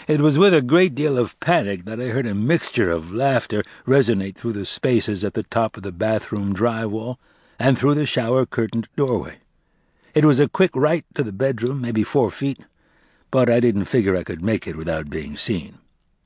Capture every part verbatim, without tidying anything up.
It was with a great deal of panic that I heard a mixture of laughter resonate through the spaces at the top of the bathroom drywall and through the shower-curtained doorway. It was a quick right to the bedroom, maybe four feet, but I didn't figure I could make it without being seen.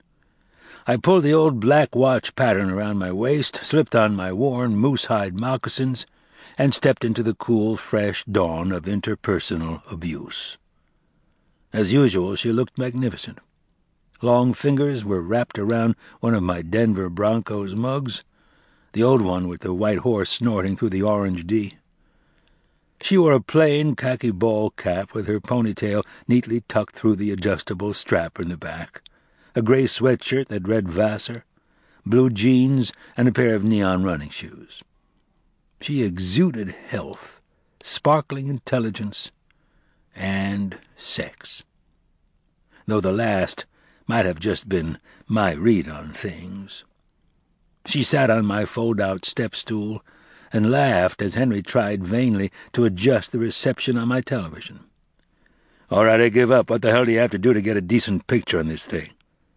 I pulled the old black watch pattern around my waist, slipped on my worn moose-hide moccasins, and stepped into the cool, fresh dawn of interpersonal abuse. As usual, she looked magnificent. Long fingers were wrapped around one of my Denver Broncos mugs, the old one with the white horse snorting through the orange D. She wore a plain khaki ball cap with her ponytail neatly tucked through the adjustable strap in the back, a gray sweatshirt that read Vassar, blue jeans, and a pair of neon running shoes. She exuded health, sparkling intelligence, and sex, though the last might have just been my read on things. She sat on my fold-out step stool and laughed as Henry tried vainly to adjust the reception on my television. "All right, I give up. What the hell do you have to do to get a decent picture on this thing?"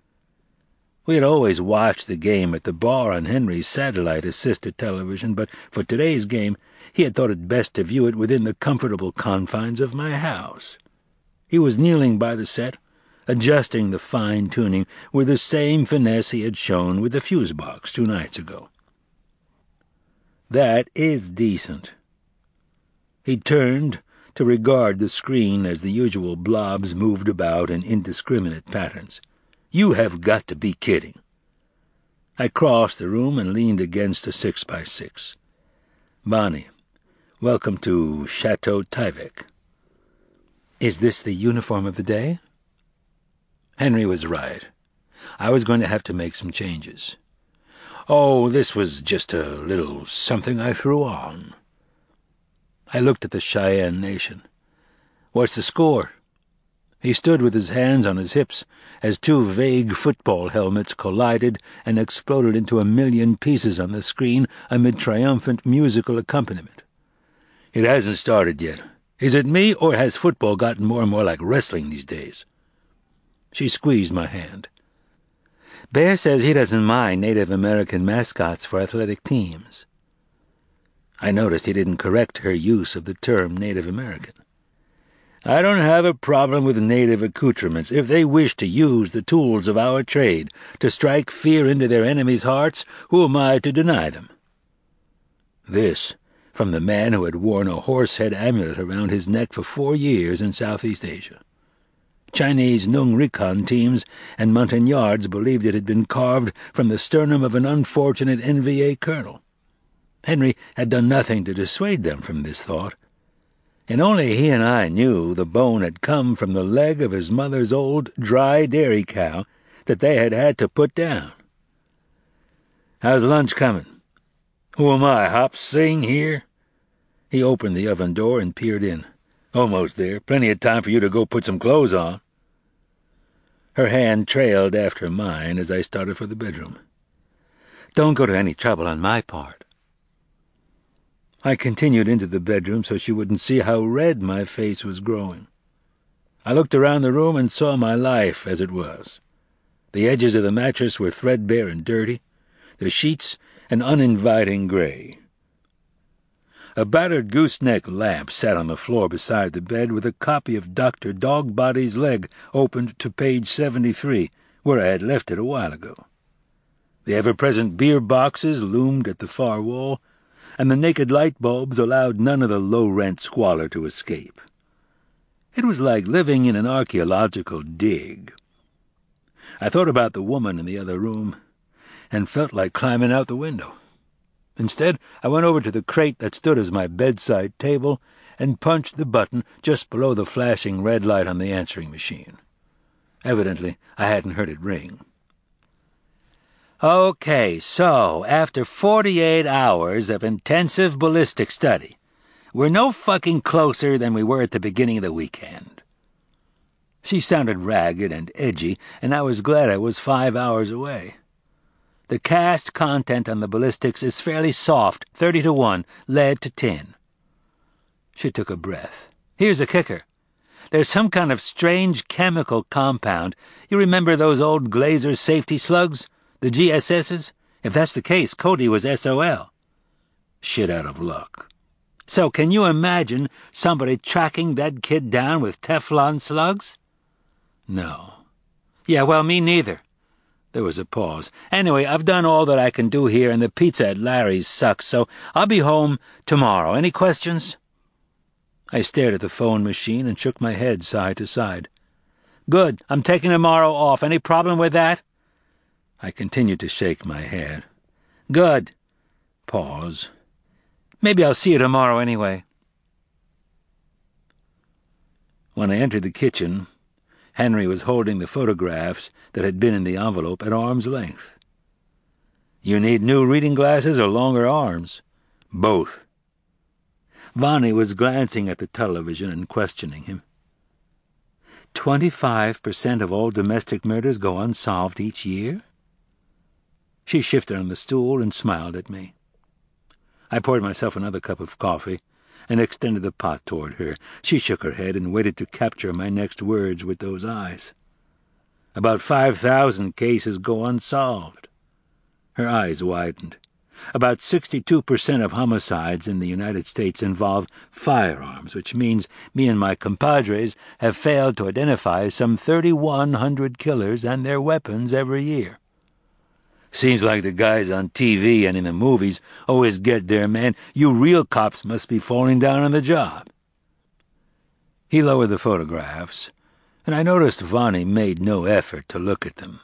We had always watched the game at the bar on Henry's satellite-assisted television, but for today's game he had thought it best to view it within the comfortable confines of my house. He was kneeling by the set, adjusting the fine-tuning with the same finesse he had shown with the fuse box two nights ago. "That is decent." He turned to regard the screen as the usual blobs moved about in indiscriminate patterns. "You have got to be kidding." I crossed the room and leaned against a six by six. "Bonnie, welcome to Chateau Tyvek." "Is this the uniform of the day?" Henry was right. I was going to have to make some changes. "Oh, this was just a little something I threw on." I looked at the Cheyenne Nation. "What's the score?" He stood with his hands on his hips as two vague football helmets collided and exploded into a million pieces on the screen amid triumphant musical accompaniment. "It hasn't started yet. Is it me, or has football gotten more and more like wrestling these days?" She squeezed my hand. "Bear says he doesn't mind Native American mascots for athletic teams." I noticed he didn't correct her use of the term Native American. "I don't have a problem with native accoutrements. If they wish to use the tools of our trade to strike fear into their enemies' hearts, who am I to deny them?" This from the man who had worn a horse-head amulet around his neck for four years in Southeast Asia. Chinese Nung Recon teams and Montagnards believed it had been carved from the sternum of an unfortunate N V A colonel. Henry had done nothing to dissuade them from this thought, and only he and I knew the bone had come from the leg of his mother's old dry dairy cow that they had had to put down. "How's lunch coming?" "Who am I, Hop Sing here?" He opened the oven door and peered in. "Almost there. Plenty of time for you to go put some clothes on." Her hand trailed after mine as I started for the bedroom. "Don't go to any trouble on my part." I continued into the bedroom so she wouldn't see how red my face was growing. I looked around the room and saw my life as it was. The edges of the mattress were threadbare and dirty, the sheets an uninviting gray. A battered gooseneck lamp sat on the floor beside the bed with a copy of Doctor Dogbody's Leg opened to page seventy-three, where I had left it a while ago. The ever-present beer boxes loomed at the far wall, and the naked light bulbs allowed none of the low-rent squalor to escape. It was like living in an archaeological dig. I thought about the woman in the other room, and felt like climbing out the window. Instead, I went over to the crate that stood as my bedside table and punched the button just below the flashing red light on the answering machine. Evidently, I hadn't heard it ring. "Okay, so, after forty-eight hours of intensive ballistic study, we're no fucking closer than we were at the beginning of the weekend." She sounded ragged and edgy, and I was glad I was five hours away. The cast content on the ballistics is fairly soft, thirty to one, lead to tin. She took a breath. "Here's a kicker. There's some kind of strange chemical compound. You remember those old Glazer safety slugs? The G S S's? If that's the case, Cody was S O L. Shit out of luck. So can you imagine somebody tracking that kid down with Teflon slugs? No. Yeah, well, me neither. There was a pause. Anyway, I've done all that I can do here, and the pizza at Larry's sucks, so I'll be home tomorrow. Any questions? I stared at the phone machine and shook my head side to side. Good. I'm taking tomorrow off. Any problem with that? I continued to shake my head. Good. Pause. Maybe I'll see you tomorrow anyway. When I entered the kitchen, Henry was holding the photographs that had been in the envelope at arm's length. You need new reading glasses or longer arms? Both. Vonnie was glancing at the television and questioning him. Twenty-five percent of all domestic murders go unsolved each year? She shifted on the stool and smiled at me. I poured myself another cup of coffee and extended the pot toward her. She shook her head and waited to capture my next words with those eyes. About five thousand cases go unsolved. Her eyes widened. About sixty-two percent of homicides in the United States involve firearms, which means me and my compadres have failed to identify some thirty-one hundred killers and their weapons every year. Seems like the guys on T V and in the movies always get there, man. You real cops must be falling down on the job. He lowered the photographs, and I noticed Vonnie made no effort to look at them.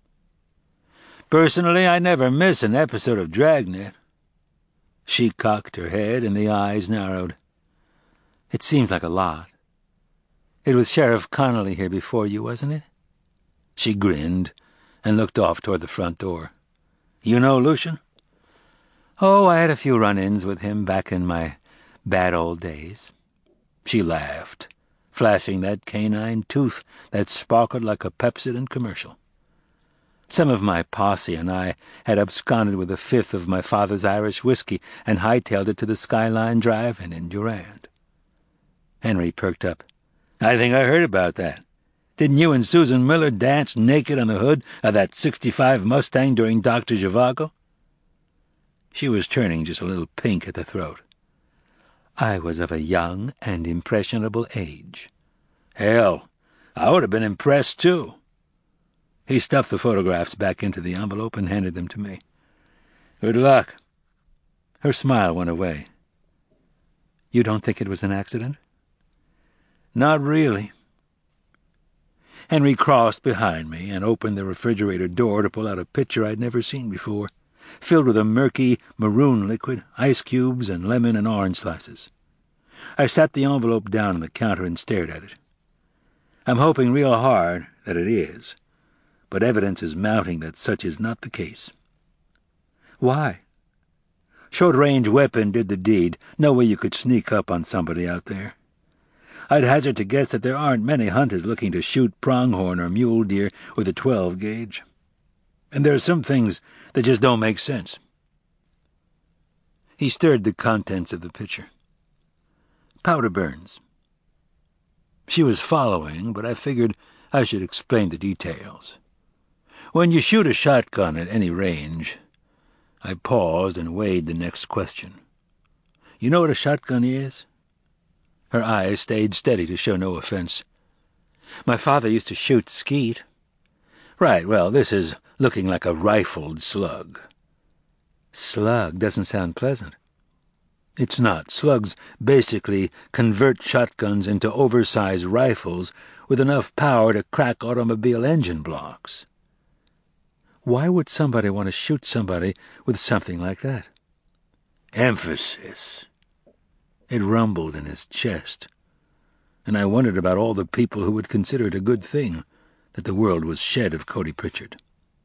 Personally, I never miss an episode of Dragnet. She cocked her head, and the eyes narrowed. It seems like a lot. It was Sheriff Connolly here before you, wasn't it? She grinned and looked off toward the front door. You know Lucian? Oh, I had a few run-ins with him back in my bad old days. She laughed, flashing that canine tooth that sparkled like a Pepsodent commercial. Some of my posse and I had absconded with a fifth of my father's Irish whiskey and hightailed it to the Skyline Drive-In in Durand. Henry perked up. I think I heard about that. Didn't you and Susan Miller dance naked on the hood of that sixty-five Mustang during Doctor Zhivago? She was turning just a little pink at the throat. I was of a young and impressionable age. Hell, I would have been impressed, too. He stuffed the photographs back into the envelope and handed them to me. Good luck. Her smile went away. You don't think it was an accident? Not really. Henry crossed behind me and opened the refrigerator door to pull out a pitcher I'd never seen before, filled with a murky maroon liquid, ice cubes, and lemon and orange slices. I sat the envelope down on the counter and stared at it. I'm hoping real hard that it is, but evidence is mounting that such is not the case. Why? Short-range weapon did the deed. No way you could sneak up on somebody out there. I'd hazard to guess that there aren't many hunters looking to shoot pronghorn or mule deer with a twelve gauge. And there are some things that just don't make sense. He stirred the contents of the pitcher. Powder burns. She was following, but I figured I should explain the details. When you shoot a shotgun at any range, I paused and weighed the next question. You know what a shotgun is? Her eyes stayed steady to show no offense. My father used to shoot skeet. Right, well, this is looking like a rifled slug. Slug doesn't sound pleasant. It's not. Slugs basically convert shotguns into oversized rifles with enough power to crack automobile engine blocks. Why would somebody want to shoot somebody with something like that? Emphasis. It rumbled in his chest, and I wondered about all the people who would consider it a good thing that the world was shed of Cody Pritchard.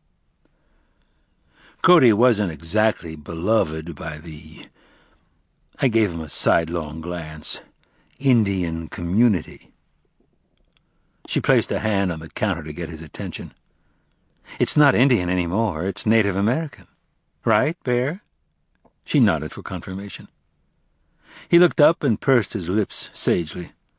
Cody wasn't exactly beloved by the, I gave him a sidelong glance, Indian community. She placed a hand on the counter to get his attention. It's not Indian anymore, it's Native American. Right, Bear? She nodded for confirmation. He looked up and pursed his lips sagely.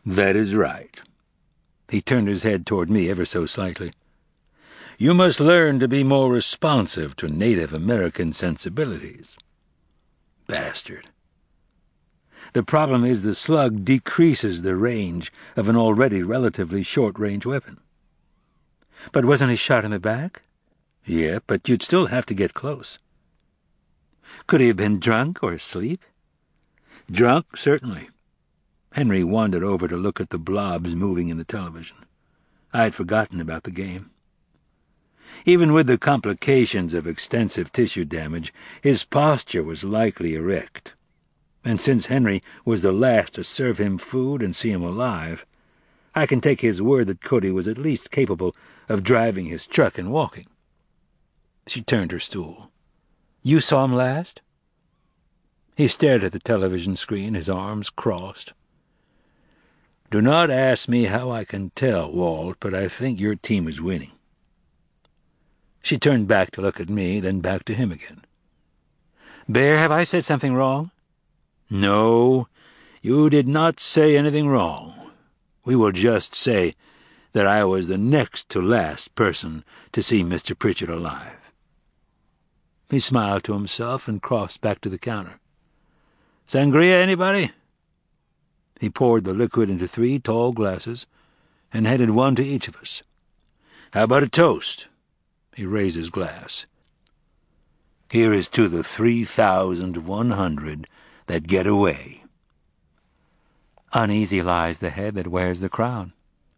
That is right. He turned his head toward me ever so slightly. You must learn to be more responsive to Native American sensibilities. Bastard. The problem is the slug decreases the range of an already relatively short-range weapon. But wasn't he shot in the back? Yeah, but you'd still have to get close. Could he have been drunk or asleep? Drunk, certainly. Henry wandered over to look at the blobs moving in the television. I had forgotten about the game. Even with the complications of extensive tissue damage, his posture was likely erect. And since Henry was the last to serve him food and see him alive, I can take his word that Cody was at least capable of driving his truck and walking. She turned her stool. You saw him last? He stared at the television screen, his arms crossed. Do not ask me how I can tell, Walt, but I think your team is winning. She turned back to look at me, then back to him again. Bear, have I said something wrong? No, you did not say anything wrong. We will just say that I was the next to last person to see Mister Pritchard alive. He smiled to himself and crossed back to the counter. Sangria, anybody? He poured the liquid into three tall glasses and handed one to each of us. How about a toast? He raised his glass. Here is to the three thousand one hundred that get away. Uneasy lies the head that wears the crown.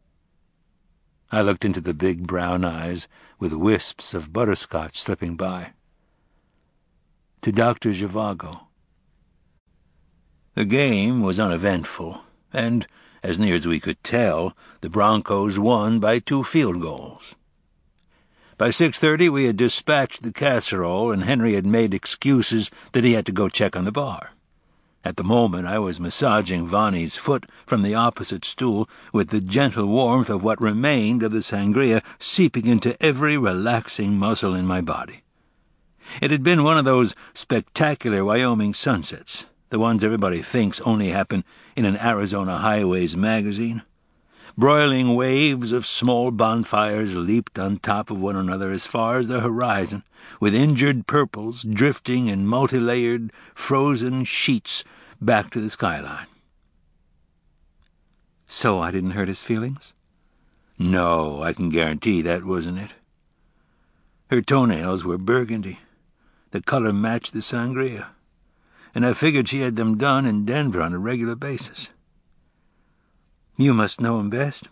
I looked into the big brown eyes with wisps of butterscotch slipping by. To Doctor Zhivago. The game was uneventful, and, as near as we could tell, the Broncos won by two field goals. By six thirty we had dispatched the casserole, and Henry had made excuses that he had to go check on the bar. At the moment I was massaging Vonnie's foot from the opposite stool, with the gentle warmth of what remained of the sangria seeping into every relaxing muscle in my body. It had been one of those spectacular Wyoming sunsets, the ones everybody thinks only happen in an Arizona Highways magazine. Broiling waves of small bonfires leaped on top of one another as far as the horizon, with injured purples drifting in multi-layered, frozen sheets back to the skyline. So I didn't hurt his feelings? No, I can guarantee that wasn't it. Her toenails were burgundy. The color matched the sangria, and I figured she had them done in Denver on a regular basis. You must know him best.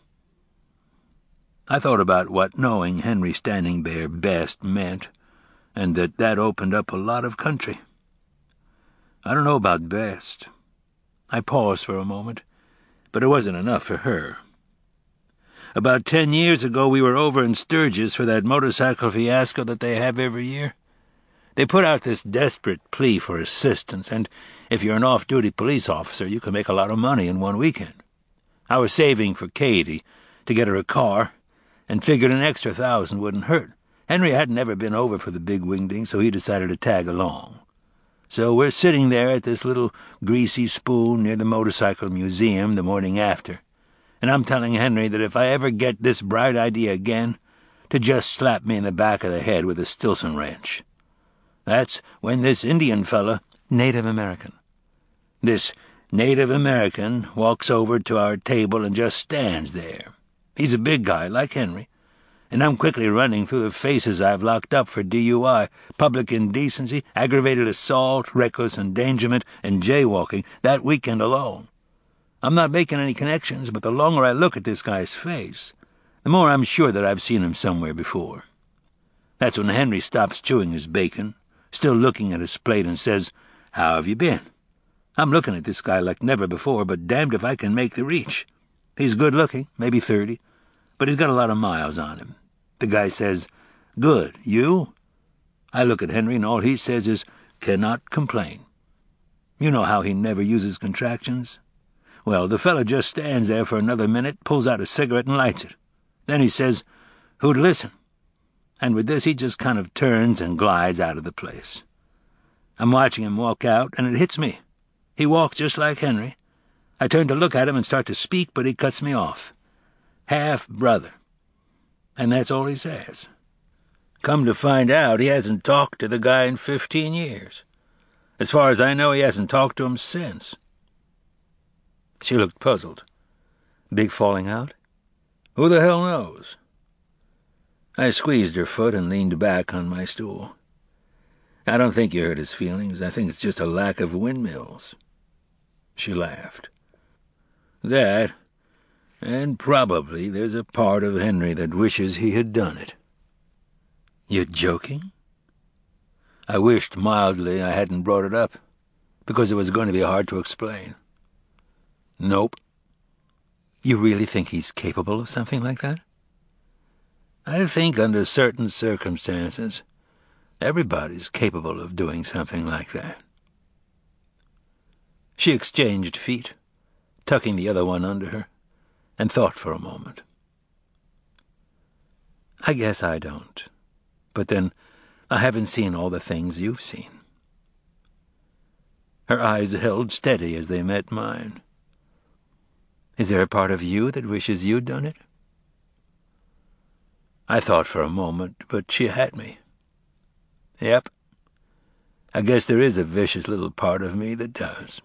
I thought about what knowing Henry Standing Bear best meant, and that that opened up a lot of country. I don't know about best. I paused for a moment, but it wasn't enough for her. About ten years ago we were over in Sturgis for that motorcycle fiasco that they have every year. They put out this desperate plea for assistance, and if you're an off-duty police officer, you can make a lot of money in one weekend. I was saving for Katie to get her a car, and figured an extra thousand wouldn't hurt. Henry hadn't ever been over for the big wingding, so he decided to tag along. So we're sitting there at this little greasy spoon near the motorcycle museum the morning after, and I'm telling Henry that if I ever get this bright idea again, to just slap me in the back of the head with a Stilson wrench. That's when this Indian fella, Native American, this Native American walks over to our table and just stands there. He's a big guy, like Henry, and I'm quickly running through the faces I've locked up for D U I, public indecency, aggravated assault, reckless endangerment, and jaywalking that weekend alone. I'm not making any connections, but the longer I look at this guy's face, the more I'm sure that I've seen him somewhere before. That's when Henry stops chewing his bacon, still looking at his plate, and says, "How have you been?" I'm looking at this guy like never before, but damned if I can make the reach. He's good-looking, maybe thirty, but he's got a lot of miles on him. The guy says, "Good, you?" I look at Henry, and all he says is, "Cannot complain." You know how he never uses contractions? Well, the fella just stands there for another minute, pulls out a cigarette and lights it. Then he says, "Who'd listen?" And with this he just kind of turns and glides out of the place. I'm watching him walk out, and it hits me. He walks just like Henry. I turn to look at him and start to speak, but he cuts me off. Half-brother. And that's all he says. Come to find out, he hasn't talked to the guy in fifteen years. As far as I know, he hasn't talked to him since. She looked puzzled. Big falling out? Who the hell knows? I squeezed her foot and leaned back on my stool. I don't think you hurt his feelings. I think it's just a lack of windmills. She laughed. That, and probably there's a part of Henry that wishes he had done it. You're joking? I wished mildly I hadn't brought it up, because it was going to be hard to explain. Nope. You really think he's capable of something like that? I think under certain circumstances, everybody's capable of doing something like that. She exchanged feet, tucking the other one under her, and thought for a moment. I guess I don't. But then, I haven't seen all the things you've seen. Her eyes held steady as they met mine. Is there a part of you that wishes you'd done it? I thought for a moment, but she had me. Yep. I guess there is a vicious little part of me that does.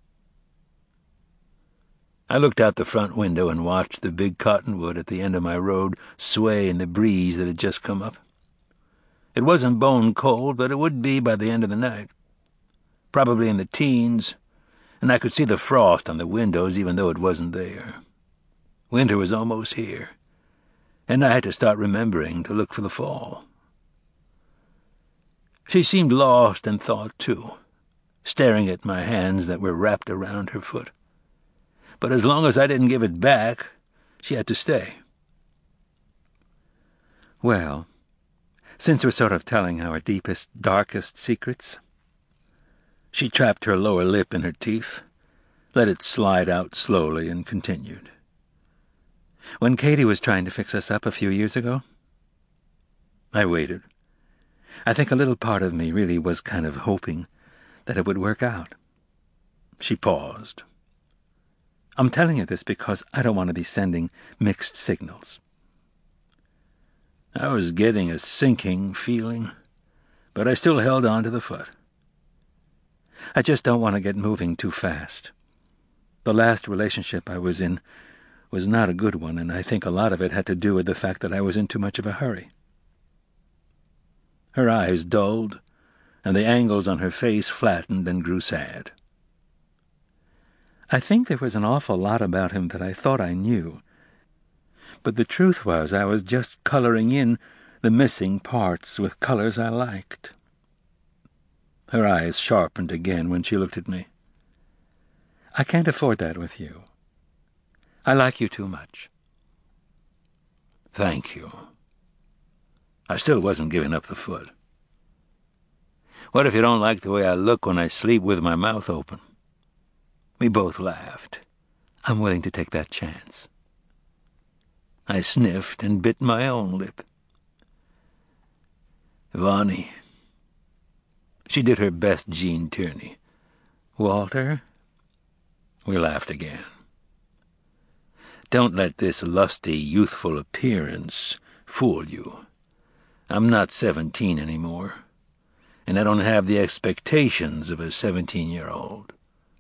I looked out the front window and watched the big cottonwood at the end of my road sway in the breeze that had just come up. It wasn't bone cold, but it would be by the end of the night. Probably in the teens, and I could see the frost on the windows even though it wasn't there. Winter was almost here, and I had to start remembering to look for the fall. She seemed lost in thought, too, staring at my hands that were wrapped around her foot. But as long as I didn't give it back, she had to stay. Well, since we're sort of telling our deepest, darkest secrets... She trapped her lower lip in her teeth, let it slide out slowly, and continued. When Katie was trying to fix us up a few years ago, I waited. I think a little part of me really was kind of hoping that it would work out. She paused. I'm telling you this because I don't want to be sending mixed signals. I was getting a sinking feeling, but I still held on to the foot. I just don't want to get moving too fast. The last relationship I was in was not a good one, and I think a lot of it had to do with the fact that I was in too much of a hurry. Her eyes dulled, and the angles on her face flattened and grew sad. I think there was an awful lot about him that I thought I knew, but the truth was I was just coloring in the missing parts with colors I liked. Her eyes sharpened again when she looked at me. I can't afford that with you. I like you too much. Thank you. I still wasn't giving up the foot. What if you don't like the way I look when I sleep with my mouth open? We both laughed. I'm willing to take that chance. I sniffed and bit my own lip. Vonnie. She did her best Gene Tierney. Walter? We laughed again. Don't let this lusty, youthful appearance fool you. I'm not seventeen anymore, and I don't have the expectations of a seventeen-year-old.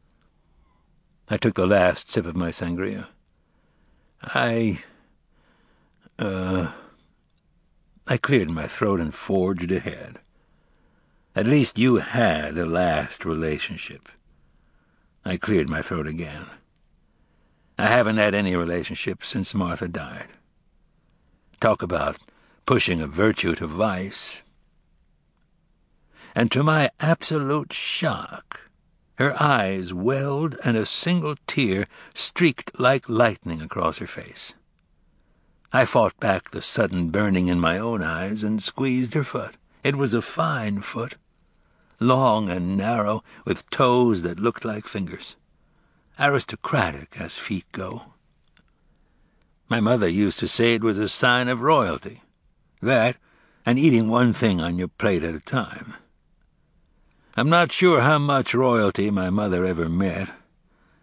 I took the last sip of my sangria. I, uh, I cleared my throat and forged ahead. At least you had a last relationship. I cleared my throat again. I haven't had any relationship since Martha died. Talk about pushing a virtue to vice. And to my absolute shock, her eyes welled and a single tear streaked like lightning across her face. I fought back the sudden burning in my own eyes and squeezed her foot. It was a fine foot, long and narrow, with toes that looked like fingers. Aristocratic as feet go. My mother used to say it was a sign of royalty. That, and eating one thing on your plate at a time. I'm not sure how much royalty my mother ever met,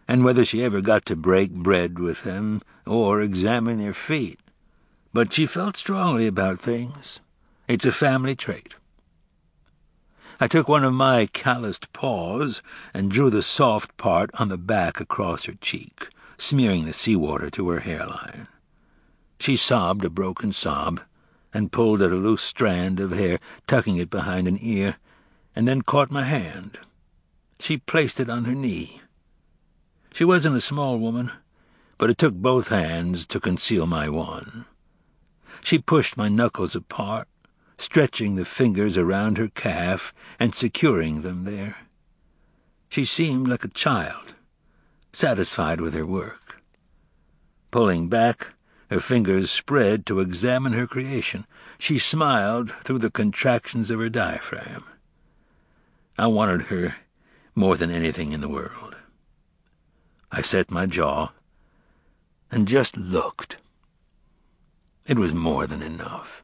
and whether she ever got to break bread with them or examine their feet. But she felt strongly about things. It's a family trait. I took one of my calloused paws and drew the soft part on the back across her cheek, smearing the seawater to her hairline. She sobbed a broken sob and pulled at a loose strand of hair, tucking it behind an ear, and then caught my hand. She placed it on her knee. She wasn't a small woman, but it took both hands to conceal my one. She pushed my knuckles apart, stretching the fingers around her calf and securing them there. She seemed like a child, satisfied with her work. Pulling back, her fingers spread to examine her creation. She smiled through the contractions of her diaphragm. I wanted her more than anything in the world. I set my jaw and just looked. It was more than enough.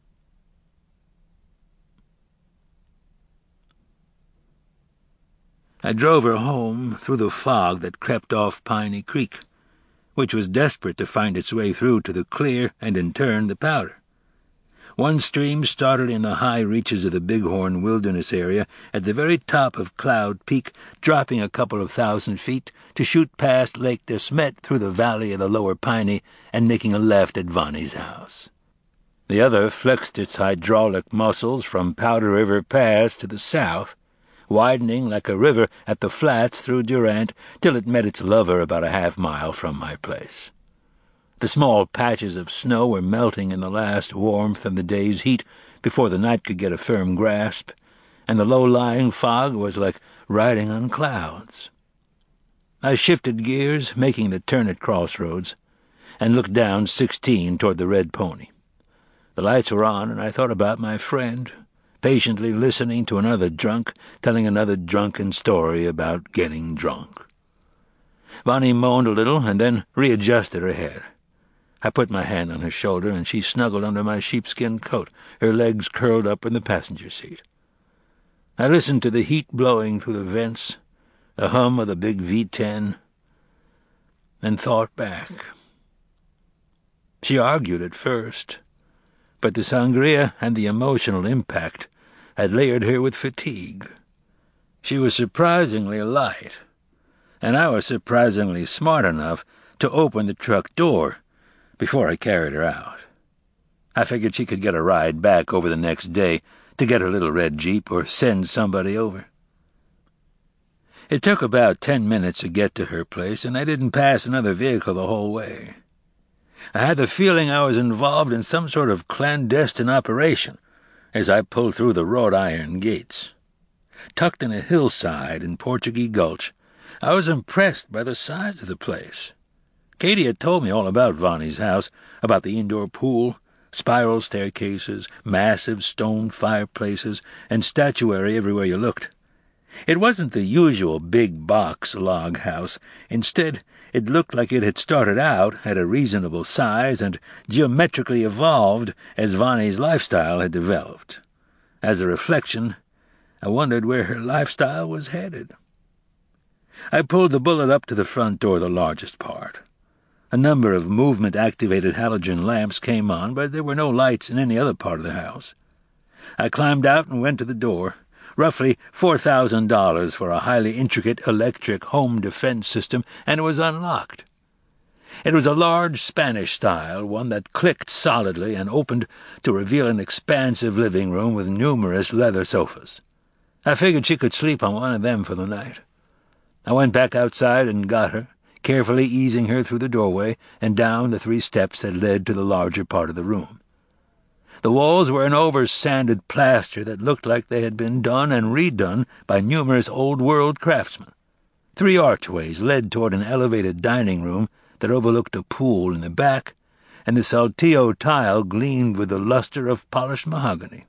I drove her home through the fog that crept off Piney Creek, which was desperate to find its way through to the Clear and, in turn, the Powder. One stream started in the high reaches of the Bighorn Wilderness area at the very top of Cloud Peak, dropping a couple of thousand feet to shoot past Lake de Smet through the valley of the Lower Piney and making a left at Vonnie's house. The other flexed its hydraulic muscles from Powder River Pass to the south, widening like a river at the flats through Durant till it met its lover about a half mile from my place. The small patches of snow were melting in the last warmth of the day's heat before the night could get a firm grasp, and the low-lying fog was like riding on clouds. I shifted gears, making the turn at Crossroads, and looked down sixteen toward the Red Pony. The lights were on, and I thought about my friend, patiently listening to another drunk telling another drunken story about getting drunk. Vonnie moaned a little and then readjusted her head. I put my hand on her shoulder, and she snuggled under my sheepskin coat, her legs curled up in the passenger seat. I listened to the heat blowing through the vents, the hum of the big V ten, and thought back. She argued at first, but the sangria and the emotional impact had layered her with fatigue. She was surprisingly light, and I was surprisingly smart enough to open the truck door before I carried her out. I figured she could get a ride back over the next day to get her little red Jeep or send somebody over. It took about ten minutes to get to her place, and I didn't pass another vehicle the whole way. I had the feeling I was involved in some sort of clandestine operation as I pulled through the wrought iron gates. Tucked in a hillside in Portuguese Gulch, I was impressed by the size of the place. Katie had told me all about Vonnie's house, about the indoor pool, spiral staircases, massive stone fireplaces, and statuary everywhere you looked. It wasn't the usual big box log house. Instead, it looked like it had started out at a reasonable size and geometrically evolved as Vonnie's lifestyle had developed. As a reflection, I wondered where her lifestyle was headed. I pulled the bullet up to the front door, the largest part. A number of movement-activated halogen lamps came on, but there were no lights in any other part of the house. I climbed out and went to the door. Roughly four thousand dollars for a highly intricate electric home defense system, and it was unlocked. It was a large Spanish-style one that clicked solidly and opened to reveal an expansive living room with numerous leather sofas. I figured she could sleep on one of them for the night. I went back outside and got her, carefully easing her through the doorway and down the three steps that led to the larger part of the room. The walls were an over-sanded plaster that looked like they had been done and redone by numerous old-world craftsmen. Three archways led toward an elevated dining room that overlooked a pool in the back, and the saltillo tile gleamed with the luster of polished mahogany.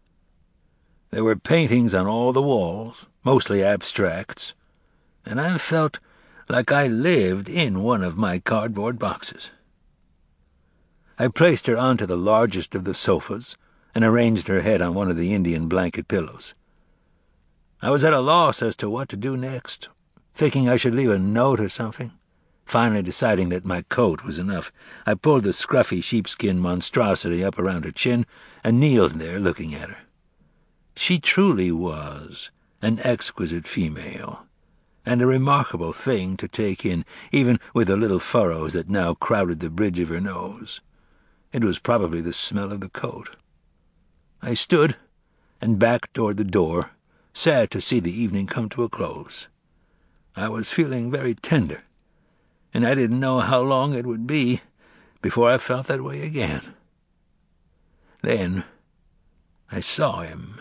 There were paintings on all the walls, mostly abstracts, and I felt like I lived in one of my cardboard boxes. I placed her onto the largest of the sofas and arranged her head on one of the Indian blanket pillows. I was at a loss as to what to do next, thinking I should leave a note or something, Finally deciding that my coat was enough, I pulled the scruffy sheepskin monstrosity up around her chin and kneeled there looking at her. She truly was an exquisite female, and a remarkable thing to take in, even with the little furrows that now crowded the bridge of her nose. It was probably the smell of the coat. I stood and backed toward the door, sad to see the evening come to a close. I was feeling very tender, and I didn't know how long it would be before I felt that way again. Then I saw him.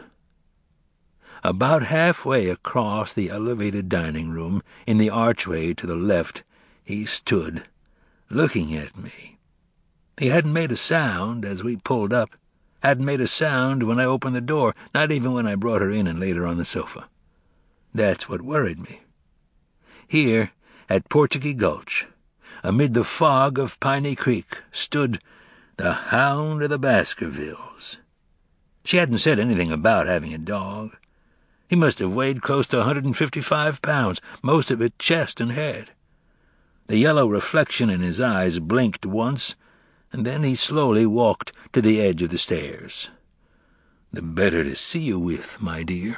About halfway across the elevated dining room, in the archway to the left, he stood, looking at me. He hadn't made a sound as we pulled up, hadn't made a sound when I opened the door, not even when I brought her in and laid her on the sofa. That's what worried me. Here, at Portuguese Gulch, amid the fog of Piney Creek, stood the Hound of the Baskervilles. She hadn't said anything about having a dog. He must have weighed close to a hundred and fifty-five pounds, most of it chest and head. The yellow reflection in his eyes blinked once, and then he slowly walked to the edge of the stairs. "The better to see you with, my dear."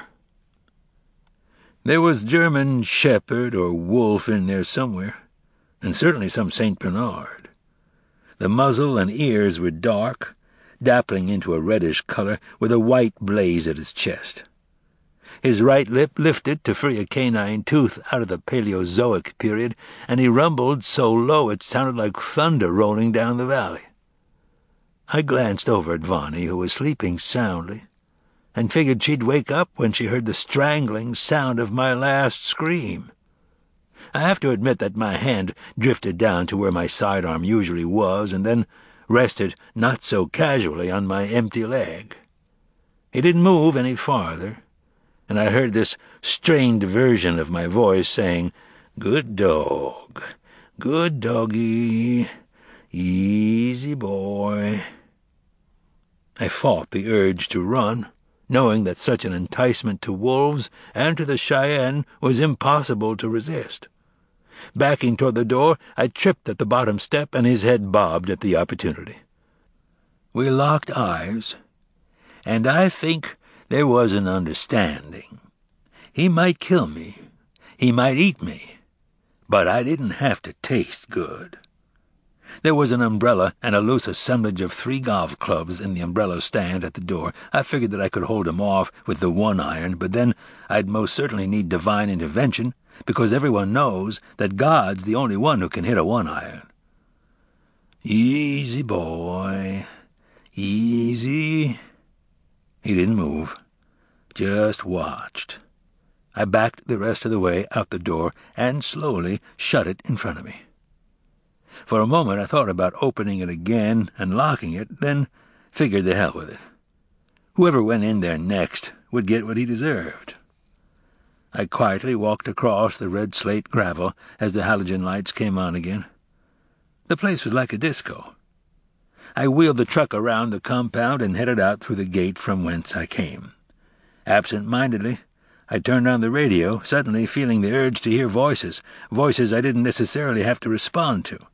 There was German shepherd or wolf in there somewhere, and certainly some Saint Bernard. The muzzle and ears were dark, dappling into a reddish color, with a white blaze at his chest. His right lip lifted to free a canine tooth out of the Paleozoic period, and he rumbled so low it sounded like thunder rolling down the valley. I glanced over at Vonnie, who was sleeping soundly, and figured she'd wake up when she heard the strangling sound of my last scream. I have to admit that my hand drifted down to where my sidearm usually was, and then rested not so casually on my empty leg. He didn't move any farther, and I heard this strained version of my voice saying, "Good dog, good doggy, easy boy." I fought the urge to run, knowing that such an enticement to wolves and to the Cheyenne was impossible to resist. Backing toward the door, I tripped at the bottom step, and his head bobbed at the opportunity. We locked eyes, and I think there was an understanding. He might kill me, he might eat me, but I didn't have to taste good. There was an umbrella and a loose assemblage of three golf clubs in the umbrella stand at the door. I figured that I could hold him off with the one iron, but then I'd most certainly need divine intervention, because everyone knows that God's the only one who can hit a one iron. "Easy, boy, easy." He didn't move, just watched. I backed the rest of the way out the door and slowly shut it in front of me. For a moment I thought about opening it again and locking it, then figured the hell with it. Whoever went in there next would get what he deserved. I quietly walked across the red slate gravel as the halogen lights came on again. The place was like a disco. I wheeled the truck around the compound and headed out through the gate from whence I came. Absent-mindedly, I turned on the radio, suddenly feeling the urge to hear voices, voices I didn't necessarily have to respond to.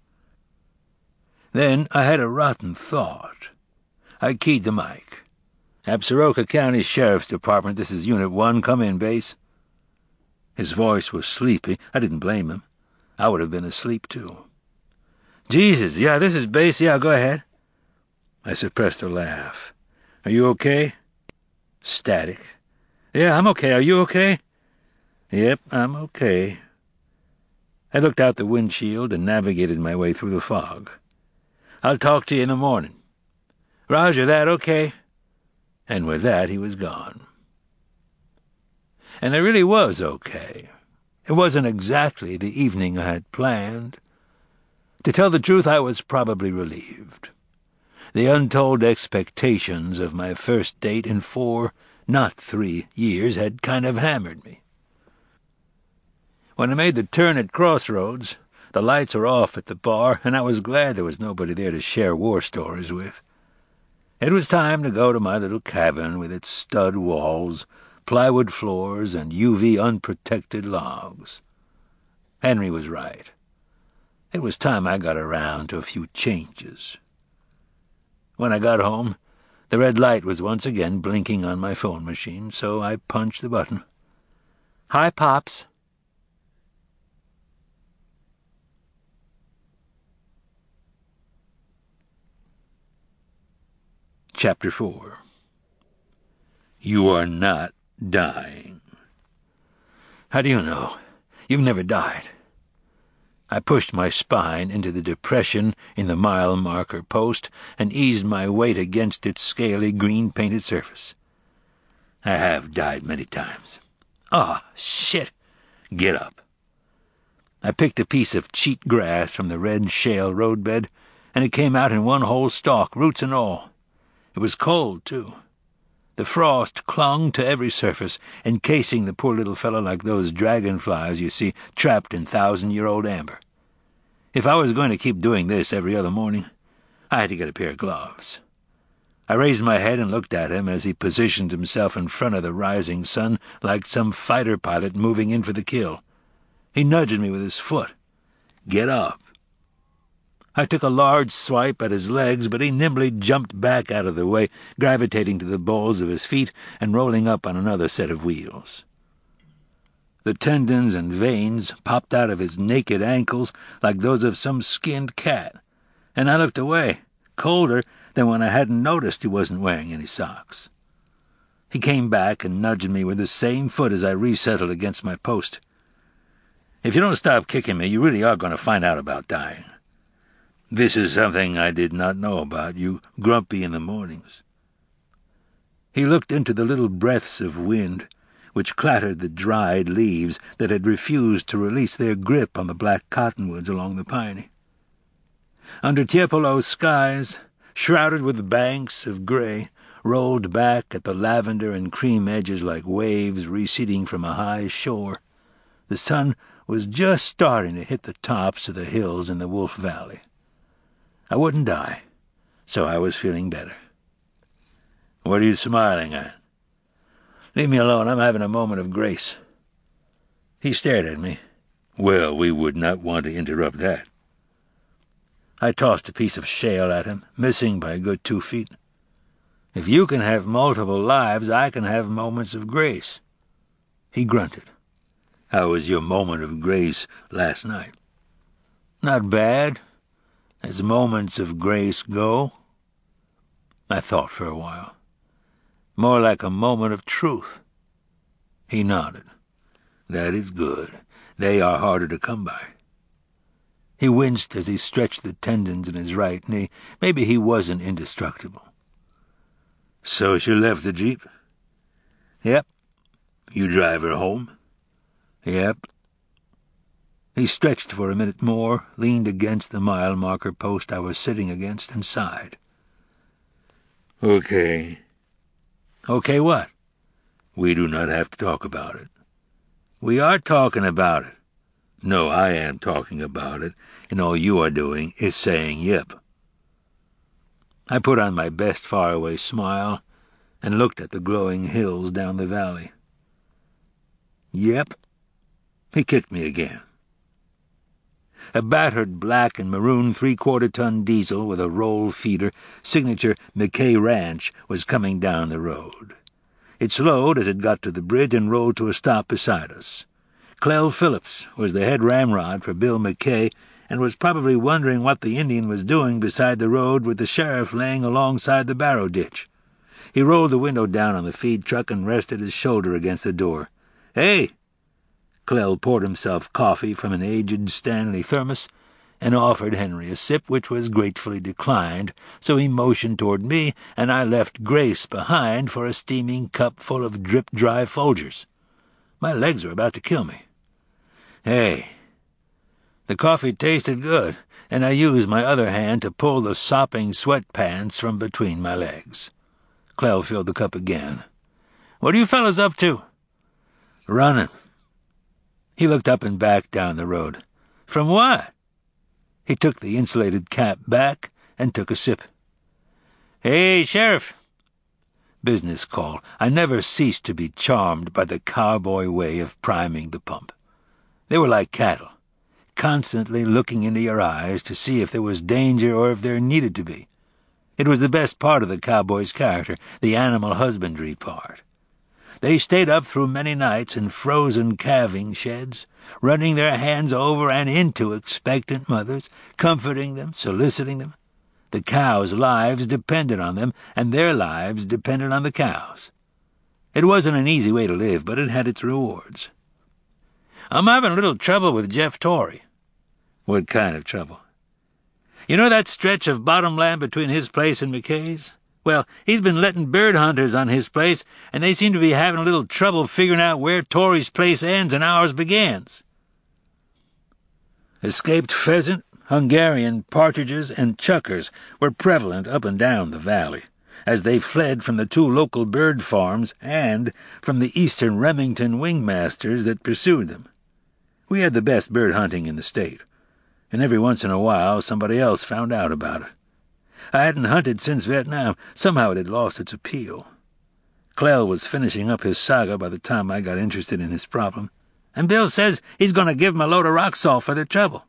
Then I had a rotten thought. I keyed the mic. "Absaroka County Sheriff's Department, this is Unit one, come in, base." His voice was sleepy. I didn't blame him. I would have been asleep, too. "Jesus, yeah, this is base, yeah, go ahead." I suppressed a laugh. "Are you okay?" Static. "Yeah, I'm okay. Are you okay?" "Yep, I'm okay." I looked out the windshield and navigated my way through the fog. "I'll talk to you in the morning." "Roger that, okay." And with that he was gone. And I really was okay. It wasn't exactly the evening I had planned. To tell the truth, I was probably relieved. The untold expectations of my first date in four, not three, years had kind of hammered me. When I made the turn at Crossroads, the lights were off at the bar, and I was glad there was nobody there to share war stories with. It was time to go to my little cabin with its stud walls, plywood floors, and U V unprotected logs. Henry was right. It was time I got around to a few changes. When I got home, the red light was once again blinking on my phone machine, so I punched the button. "Hi, Pops." Chapter four. You are not dying. How do you know? You've never died. I pushed my spine into the depression in the mile marker post and eased my weight against its scaly green-painted surface. I have died many times. Ah, oh, shit! Get up. I picked a piece of cheat grass from the red shale roadbed, and it came out in one whole stalk, roots and all. It was cold, too. The frost clung to every surface, encasing the poor little fellow like those dragonflies you see trapped in thousand-year-old amber. If I was going to keep doing this every other morning, I had to get a pair of gloves. I raised my head and looked at him as he positioned himself in front of the rising sun like some fighter pilot moving in for the kill. He nudged me with his foot. "Get up." I took a large swipe at his legs, but he nimbly jumped back out of the way, gravitating to the balls of his feet and rolling up on another set of wheels. The tendons and veins popped out of his naked ankles like those of some skinned cat, and I looked away, colder than when I hadn't noticed he wasn't wearing any socks. He came back and nudged me with the same foot as I resettled against my post. "If you don't stop kicking me, you really are going to find out about dying. This is something I did not know about you, grumpy in the mornings." He looked into the little breaths of wind, which clattered the dried leaves that had refused to release their grip on the black cottonwoods along the Piney. Under Tiepolo's skies, shrouded with banks of gray, rolled back at the lavender and cream edges like waves receding from a high shore, the sun was just starting to hit the tops of the hills in the Wolf Valley. I wouldn't die, so I was feeling better. "What are you smiling at?" "Leave me alone. I'm having a moment of grace." He stared at me. "Well, we would not want to interrupt that." I tossed a piece of shale at him, missing by a good two feet. "If you can have multiple lives, I can have moments of grace." He grunted. "How was your moment of grace last night?" "Not bad, as moments of grace go." I thought for a while. "More like a moment of truth." He nodded. "That is good. They are harder to come by." He winced as he stretched the tendons in his right knee. Maybe he wasn't indestructible. "So she left the Jeep?" "Yep." "You drive her home?" "Yep." He stretched for a minute more, leaned against the mile marker post I was sitting against, and sighed. "Okay." "Okay what?" "We do not have to talk about it." "We are talking about it." "No, I am talking about it, and all you are doing is saying yep." I put on my best faraway smile and looked at the glowing hills down the valley. "Yep." He kicked me again. A battered black and maroon three-quarter-ton diesel with a roll feeder, signature McKay Ranch, was coming down the road. It slowed as it got to the bridge and rolled to a stop beside us. Clell Phillips was the head ramrod for Bill McKay and was probably wondering what the Indian was doing beside the road with the sheriff laying alongside the barrow ditch. He rolled the window down on the feed truck and rested his shoulder against the door. "Hey!" Clell poured himself coffee from an aged Stanley thermos and offered Henry a sip, which was gratefully declined, so he motioned toward me, and I left Grace behind for a steaming cup full of drip-dry Folgers. My legs were about to kill me. "Hey." The coffee tasted good, and I used my other hand to pull the sopping sweatpants from between my legs. Clell filled the cup again. "What are you fellas up to?" "Running." He looked up and back down the road. "From what?" He took the insulated cap back and took a sip. "Hey, Sheriff." Business call. I never ceased to be charmed by the cowboy way of priming the pump. They were like cattle, constantly looking into your eyes to see if there was danger or if there needed to be. It was the best part of the cowboy's character, the animal husbandry part. They stayed up through many nights in frozen calving sheds, running their hands over and into expectant mothers, comforting them, soliciting them. The cows' lives depended on them, and their lives depended on the cows. It wasn't an easy way to live, but it had its rewards. I'm having a little trouble with Jeff Torrey. What kind of trouble? You know that stretch of bottomland between his place and McKay's? Well, he's been letting bird hunters on his place, and they seem to be having a little trouble figuring out where Torrey's place ends and ours begins. Escaped pheasant, Hungarian partridges, and chuckers were prevalent up and down the valley, as they fled from the two local bird farms and from the eastern Remington wingmasters that pursued them. We had the best bird hunting in the state, and every once in a while somebody else found out about it. I hadn't hunted since Vietnam. Somehow it had lost its appeal. Clell was finishing up his saga by the time I got interested in his problem, and Bill says he's going to give him a load of rock salt for their trouble.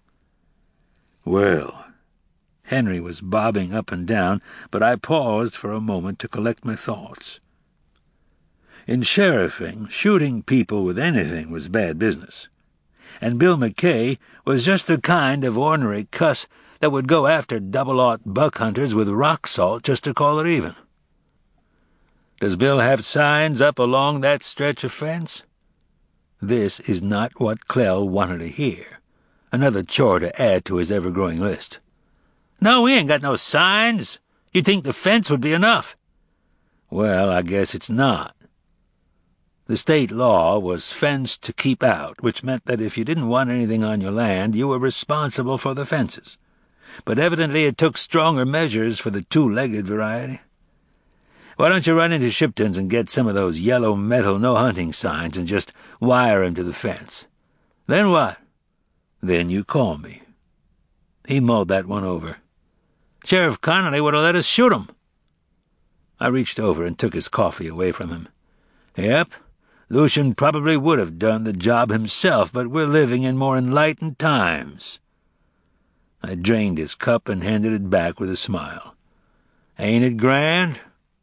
Well, Henry was bobbing up and down, but I paused for a moment to collect my thoughts. In sheriffing, shooting people with anything was bad business, and Bill McKay was just the kind of ornery cuss that would go after double-aught buck hunters with rock salt just to call it even. Does Bill have signs up along that stretch of fence? This is not what Clell wanted to hear. Another chore to add to his ever-growing list. No, we ain't got no signs. You'd think the fence would be enough. Well, I guess it's not. The state law was fence to keep out, which meant that if you didn't want anything on your land, you were responsible for the fences. But evidently it took stronger measures for the two-legged variety. Why don't you run into Shipton's and get some of those yellow metal no-hunting signs and just wire 'em to the fence? Then what? Then you call me. He mulled that one over. Sheriff Connolly would have let us shoot 'em. I reached over and took his coffee away from him. Yep, Lucian probably would have done the job himself, but we're living in more enlightened times. I drained his cup and handed it back with a smile. Ain't it grand?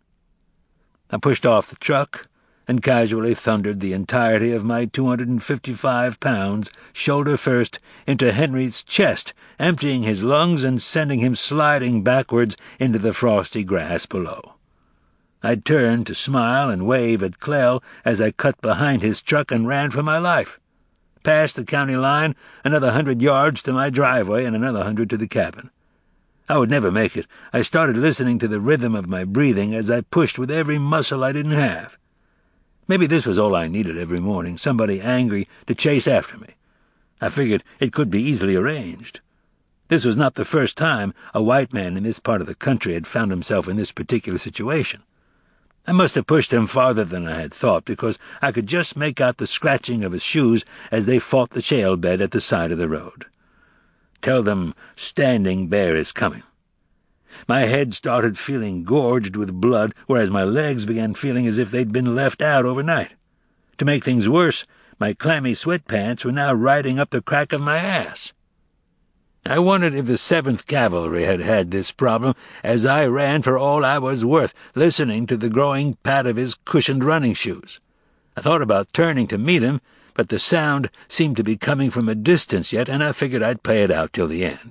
I pushed off the truck and casually thundered the entirety of my two hundred fifty-five pounds, shoulder first, into Henry's chest, emptying his lungs and sending him sliding backwards into the frosty grass below. I turned to smile and wave at Clell as I cut behind his truck and ran for my life. Past the county line, another hundred yards to my driveway and another hundred to the cabin. I would never make it. I started listening to the rhythm of my breathing as I pushed with every muscle I didn't have. Maybe this was all I needed every morning, somebody angry to chase after me. I figured it could be easily arranged. This was not the first time a white man in this part of the country had found himself in this particular situation. I must have pushed him farther than I had thought, because I could just make out the scratching of his shoes as they fought the shale bed at the side of the road. Tell them Standing Bear is coming. My head started feeling gorged with blood, whereas my legs began feeling as if they'd been left out overnight. To make things worse, my clammy sweatpants were now riding up the crack of my ass. I wondered if the Seventh Cavalry had had this problem, as I ran for all I was worth, listening to the growing pat of his cushioned running shoes. I thought about turning to meet him, but the sound seemed to be coming from a distance yet, and I figured I'd play it out till the end.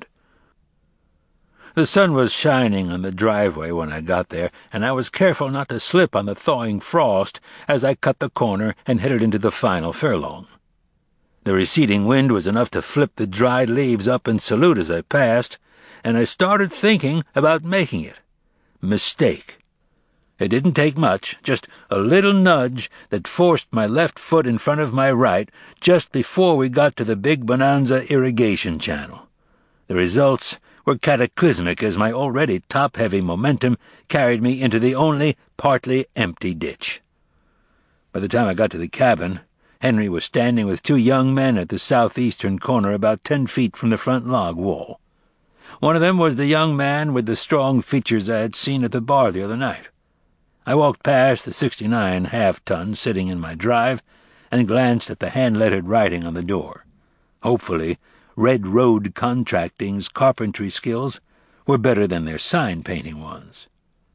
The sun was shining on the driveway when I got there, and I was careful not to slip on the thawing frost as I cut the corner and headed into the final furlong. The receding wind was enough to flip the dried leaves up and salute as I passed, and I started thinking about making it. Mistake. It didn't take much, just a little nudge that forced my left foot in front of my right just before we got to the Big Bonanza irrigation channel. The results were cataclysmic as my already top-heavy momentum carried me into the only partly empty ditch. By the time I got to the cabin, Henry was standing with two young men at the southeastern corner about ten feet from the front log wall. One of them was the young man with the strong features I had seen at the bar the other night. I walked past the sixty-nine half-ton sitting in my drive and glanced at the hand-lettered writing on the door. Hopefully, Red Road Contracting's carpentry skills were better than their sign-painting ones.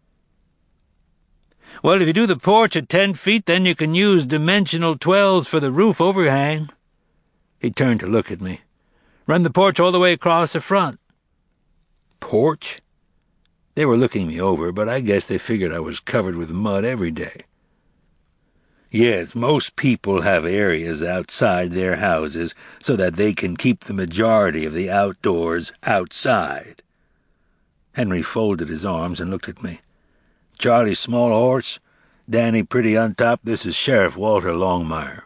"Well, if you do the porch at ten feet, then you can use dimensional twelves for the roof overhang." He turned to look at me. "Run the porch all the way across the front." Porch? They were looking me over, but I guess they figured I was covered with mud every day. "Yes, most people have areas outside their houses so that they can keep the majority of the outdoors outside." Henry folded his arms and looked at me. "Charlie Smallhorse, Danny Pretty on Top, this is Sheriff Walter Longmire."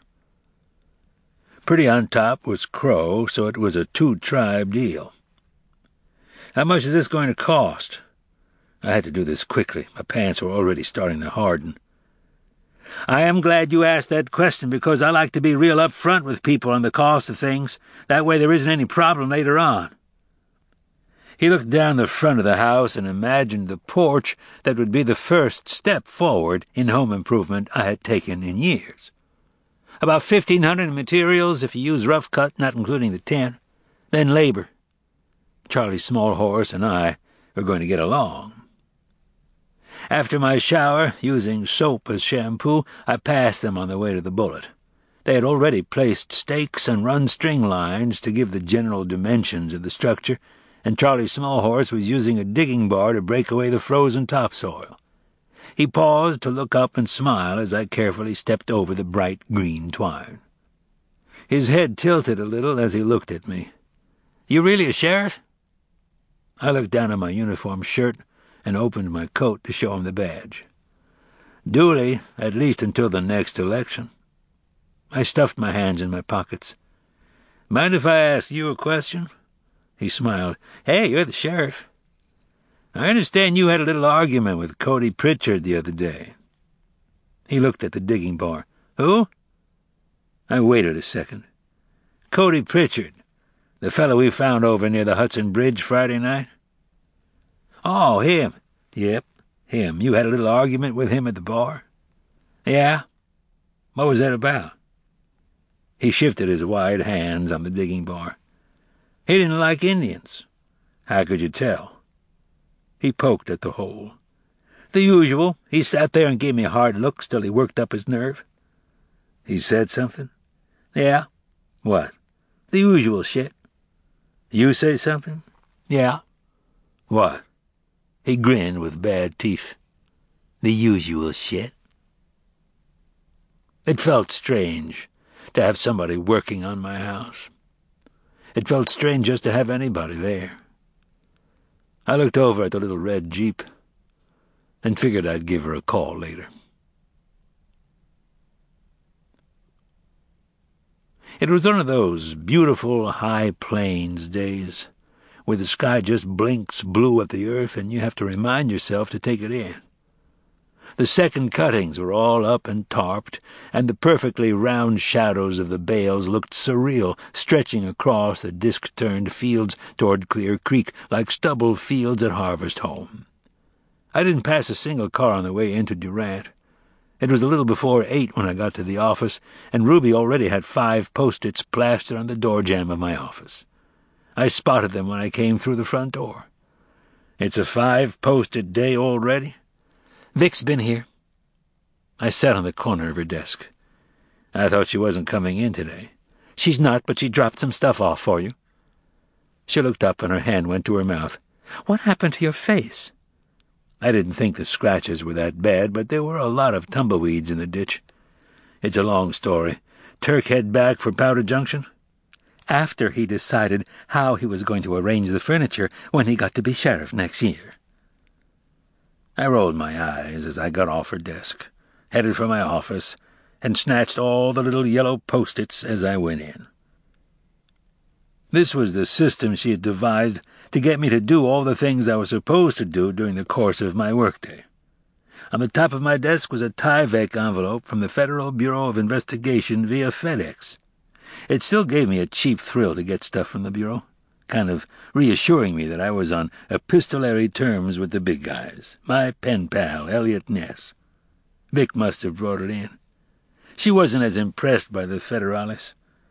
Pretty on Top was Crow, so it was a two-tribe deal. "How much is this going to cost?" I had to do this quickly. My pants were already starting to harden. "I am glad you asked that question, because I like to be real up front with people on the cost of things. That way there isn't any problem later on." He looked down the front of the house and imagined the porch that would be the first step forward in home improvement I had taken in years. "About fifteen hundred in materials if you use rough cut, not including the tin. Then labor. Charlie Smallhorse and I are going to get along." After my shower, using soap as shampoo, I passed them on the way to the Bullet. They had already placed stakes and run string lines to give the general dimensions of the structure, and Charlie Smallhorse was using a digging bar to break away the frozen topsoil. He paused to look up and smile as I carefully stepped over the bright green twine. His head tilted a little as he looked at me. "You really a sheriff?" I looked down at my uniform shirt and opened my coat to show him the badge. "Duly, at least until the next election." I stuffed my hands in my pockets. "Mind if I ask you a question?" He smiled. "Hey, you're the sheriff. I understand you had a little argument with Cody Pritchard the other day." He looked at the digging bar. "Who?" I waited a second. "Cody Pritchard, the fellow we found over near the Hudson Bridge Friday night." "Oh, him." "Yep, him. You had a little argument with him at the bar?" "Yeah." "What was that about?" He shifted his wide hands on the digging bar. "He didn't like Indians." "How could you tell?" He poked at the hole. "The usual. He sat there and gave me hard looks till he worked up his nerve." "He said something?" "Yeah." "What?" "The usual shit." "You say something?" "Yeah." "What?" He grinned with bad teeth. "The usual shit." It felt strange to have somebody working on my house. It felt strange just to have anybody there. I looked over at the little red Jeep and figured I'd give her a call later. It was one of those beautiful high plains days where the sky just blinks blue at the earth and you have to remind yourself to take it in. The second cuttings were all up and tarped, and the perfectly round shadows of the bales looked surreal, stretching across the disc-turned fields toward Clear Creek like stubble fields at harvest home. I didn't pass a single car on the way into Durant. It was a little before eight when I got to the office, and Ruby already had five post-its plastered on the door jamb of my office. I spotted them when I came through the front door. "It's a five-posted day already?" "Vic's been here." I sat on the corner of her desk. "I thought she wasn't coming in today." "She's not, but she dropped some stuff off for you." She looked up and her hand went to her mouth. "What happened to your face?" I didn't think the scratches were that bad, but there were a lot of tumbleweeds in the ditch. "It's a long story. Turk head back for Powder Junction?" "After he decided how he was going to arrange the furniture when he got to be sheriff next year." I rolled my eyes as I got off her desk, headed for my office, and snatched all the little yellow post-its as I went in. This was the system she had devised to get me to do all the things I was supposed to do during the course of my workday. On the top of my desk was a Tyvek envelope from the Federal Bureau of Investigation via FedEx. It still gave me a cheap thrill to get stuff from the Bureau, kind of reassuring me that I was on epistolary terms with the big guys. My pen pal, Elliot Ness. Vic must have brought it in. She wasn't as impressed by the Federales.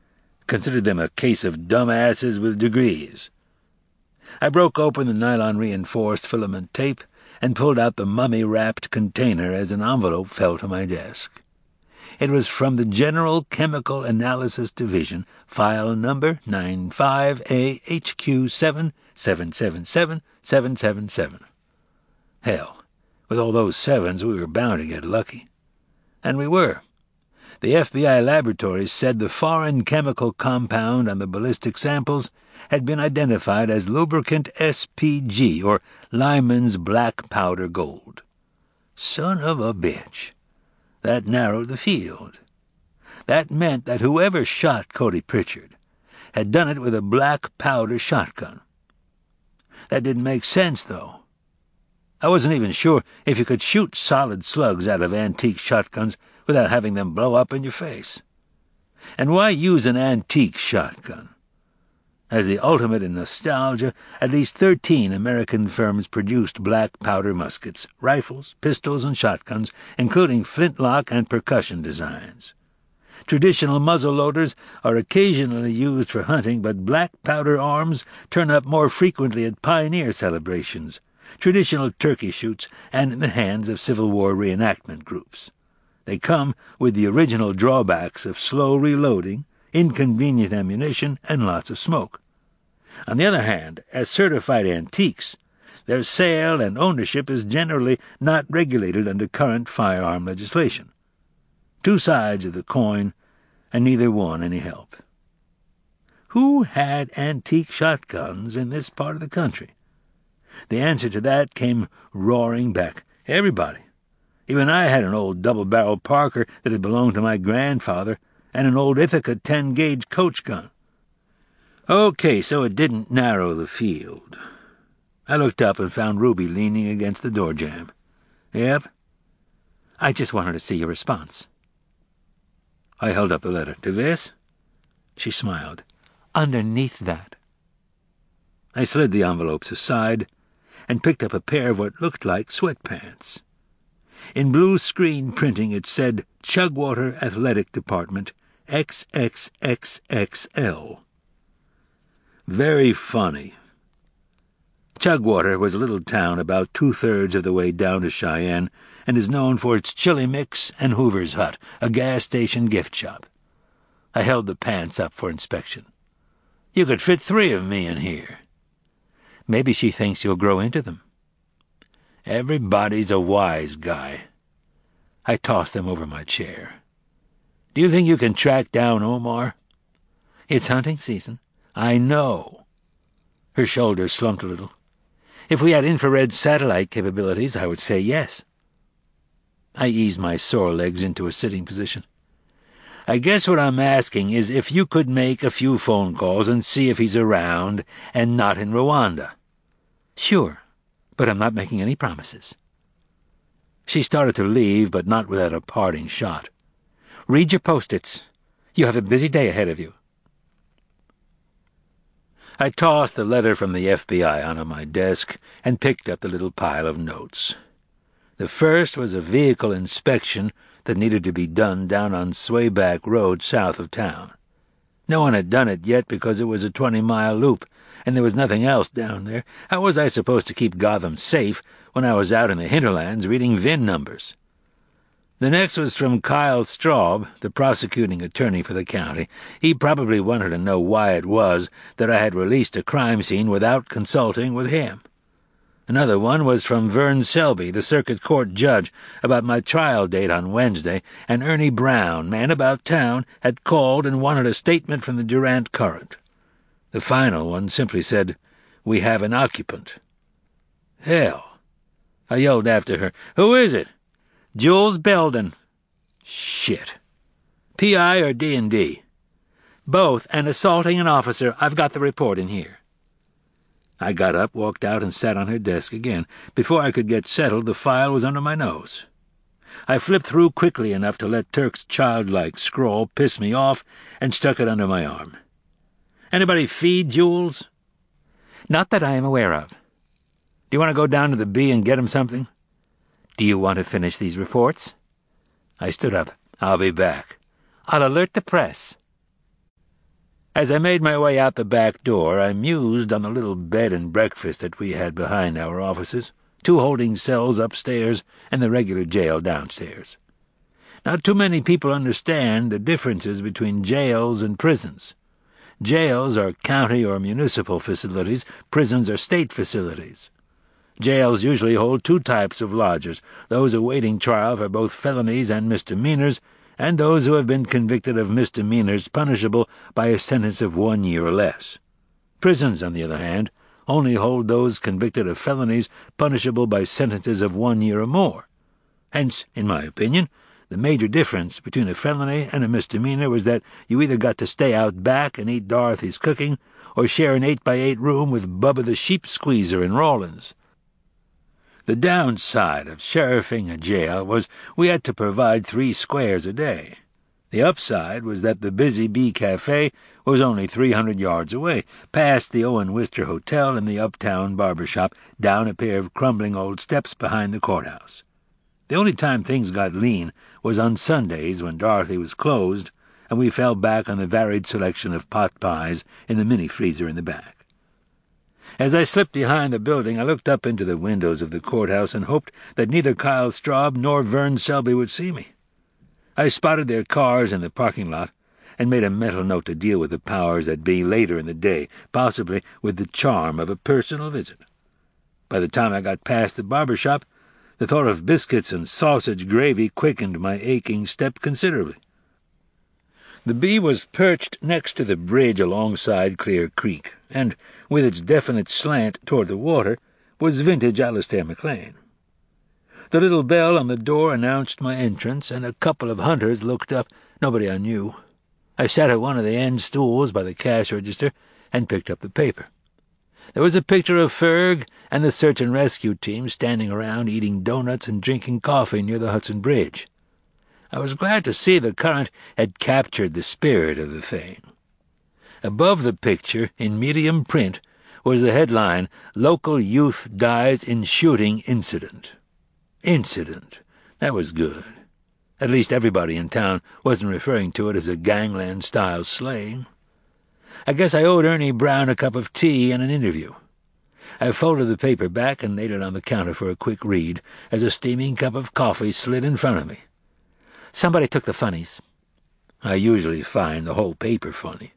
Considered them a case of dumbasses with degrees. I broke open the nylon-reinforced filament tape and pulled out the mummy-wrapped container as an envelope fell to my desk. It was from the General Chemical Analysis Division, file number nine five A H Q seven seven seven seven seven seven seven. Hell, with all those sevens we were bound to get lucky. And we were. The F B I laboratories said the foreign chemical compound on the ballistic samples had been identified as lubricant S P G, or Lyman's Black Powder Gold. Son of a bitch. That narrowed the field. That meant that whoever shot Cody Pritchard had done it with a black powder shotgun. That didn't make sense, though. I wasn't even sure if you could shoot solid slugs out of antique shotguns without having them blow up in your face. And why use an antique shotgun? As the ultimate in nostalgia, at least thirteen American firms produced black powder muskets, rifles, pistols, and shotguns, including flintlock and percussion designs. Traditional muzzle-loaders are occasionally used for hunting, but black powder arms turn up more frequently at pioneer celebrations, traditional turkey shoots, and in the hands of Civil War reenactment groups. They come with the original drawbacks of slow reloading, inconvenient ammunition, and lots of smoke. On the other hand, as certified antiques, their sale and ownership is generally not regulated under current firearm legislation. Two sides of the coin, and neither one any help. Who had antique shotguns in this part of the country? The answer to that came roaring back. Everybody. Even I had an old double-barrel Parker that had belonged to my grandfather, and an old Ithaca ten-gauge coach gun. Okay, so it didn't narrow the field. I looked up and found Ruby leaning against the door jamb. Yep? I just wanted to see your response. I held up the letter. To this? She smiled. Underneath that. I slid the envelopes aside and picked up a pair of what looked like sweatpants. In blue screen printing it said Chugwater Athletic Department, X X X X L. Very funny. Chugwater was a little town about two-thirds of the way down to Cheyenne and is known for its chili mix and Hoover's Hut, a gas station gift shop. I held the pants up for inspection. You could fit three of me in here. Maybe she thinks you'll grow into them. Everybody's a wise guy. I tossed them over my chair. Do you think you can track down Omar? It's hunting season. I know. Her shoulders slumped a little. If we had infrared satellite capabilities, I would say yes. I eased my sore legs into a sitting position. I guess what I'm asking is if you could make a few phone calls and see if he's around and not in Rwanda. Sure, but I'm not making any promises. She started to leave, but not without a parting shot. Read your post-its. You have a busy day ahead of you. I tossed the letter from the F B I onto my desk and picked up the little pile of notes. The first was a vehicle inspection that needed to be done down on Swayback Road south of town. No one had done it yet because it was a twenty-mile loop, and there was nothing else down there. How was I supposed to keep Gotham safe when I was out in the hinterlands reading V I N numbers? The next was from Kyle Straub, the prosecuting attorney for the county. He probably wanted to know why it was that I had released a crime scene without consulting with him. Another one was from Vern Selby, the circuit court judge, about my trial date on Wednesday, and Ernie Brown, man about town, had called and wanted a statement from the Durant Current. The final one simply said, "We have an occupant." Hell! I yelled after her, "Who is it?" "Jules Belden." Shit. P I or D and D? Both, and assaulting an officer. I've got the report in here. I got up, walked out, and sat on her desk again. Before I could get settled, the file was under my nose. I flipped through quickly enough to let Turk's childlike scrawl piss me off and stuck it under my arm. Anybody feed Jules? Not that I am aware of. Do you want to go down to the B and get him something? Do you want to finish these reports? I stood up. I'll be back. I'll alert the press. As I made my way out the back door, I mused on the little bed and breakfast that we had behind our offices, two holding cells upstairs and the regular jail downstairs. Not too many people understand the differences between jails and prisons. Jails are county or municipal facilities, prisons are state facilities. Jails usually hold two types of lodgers, those awaiting trial for both felonies and misdemeanors, and those who have been convicted of misdemeanors punishable by a sentence of one year or less. Prisons, on the other hand, only hold those convicted of felonies punishable by sentences of one year or more. Hence, in my opinion, the major difference between a felony and a misdemeanor was that you either got to stay out back and eat Dorothy's cooking, or share an eight-by-eight room with Bubba the Sheep Squeezer in Rawlins. The downside of sheriffing a jail was we had to provide three squares a day. The upside was that the Busy Bee Cafe was only three hundred yards away, past the Owen Wister Hotel and the Uptown Barber Shop, down a pair of crumbling old steps behind the courthouse. The only time things got lean was on Sundays when Dorothy was closed, and we fell back on the varied selection of pot pies in the mini-freezer in the back. As I slipped behind the building, I looked up into the windows of the courthouse and hoped that neither Kyle Straub nor Vern Selby would see me. I spotted their cars in the parking lot and made a mental note to deal with the powers that be later in the day, possibly with the charm of a personal visit. By the time I got past the barber shop, the thought of biscuits and sausage gravy quickened my aching step considerably. The Bee was perched next to the bridge alongside Clear Creek, and, with its definite slant toward the water, was vintage Alistair MacLean. The little bell on the door announced my entrance, and a couple of hunters looked up, nobody I knew. I sat at one of the end stools by the cash register and picked up the paper. There was a picture of Ferg and the search and rescue team standing around eating donuts and drinking coffee near the Hudson Bridge. I was glad to see the current had captured the spirit of the thing. Above the picture, in medium print, was the headline, "Local Youth Dies in Shooting Incident." Incident. That was good. At least everybody in town wasn't referring to it as a gangland-style slang. I guess I owed Ernie Brown a cup of tea and an interview. I folded the paper back and laid it on the counter for a quick read as a steaming cup of coffee slid in front of me. Somebody took the funnies. I usually find the whole paper funny.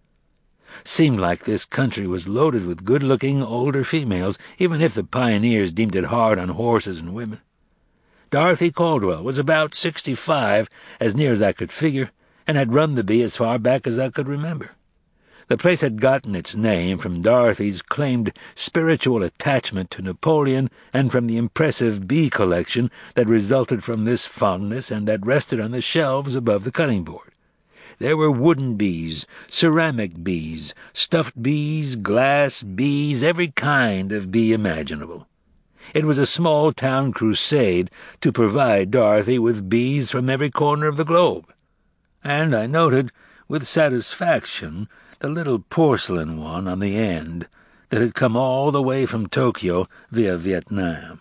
Seemed like this country was loaded with good-looking older females, even if the pioneers deemed it hard on horses and women. Dorothy Caldwell was about sixty-five, as near as I could figure, and had run the Bee as far back as I could remember. The place had gotten its name from Dorothy's claimed spiritual attachment to Napoleon and from the impressive bee collection that resulted from this fondness and that rested on the shelves above the cutting board. There were wooden bees, ceramic bees, stuffed bees, glass bees, every kind of bee imaginable. It was a small-town crusade to provide Dorothy with bees from every corner of the globe. And I noted, with satisfaction, the little porcelain one on the end that had come all the way from Tokyo via Vietnam.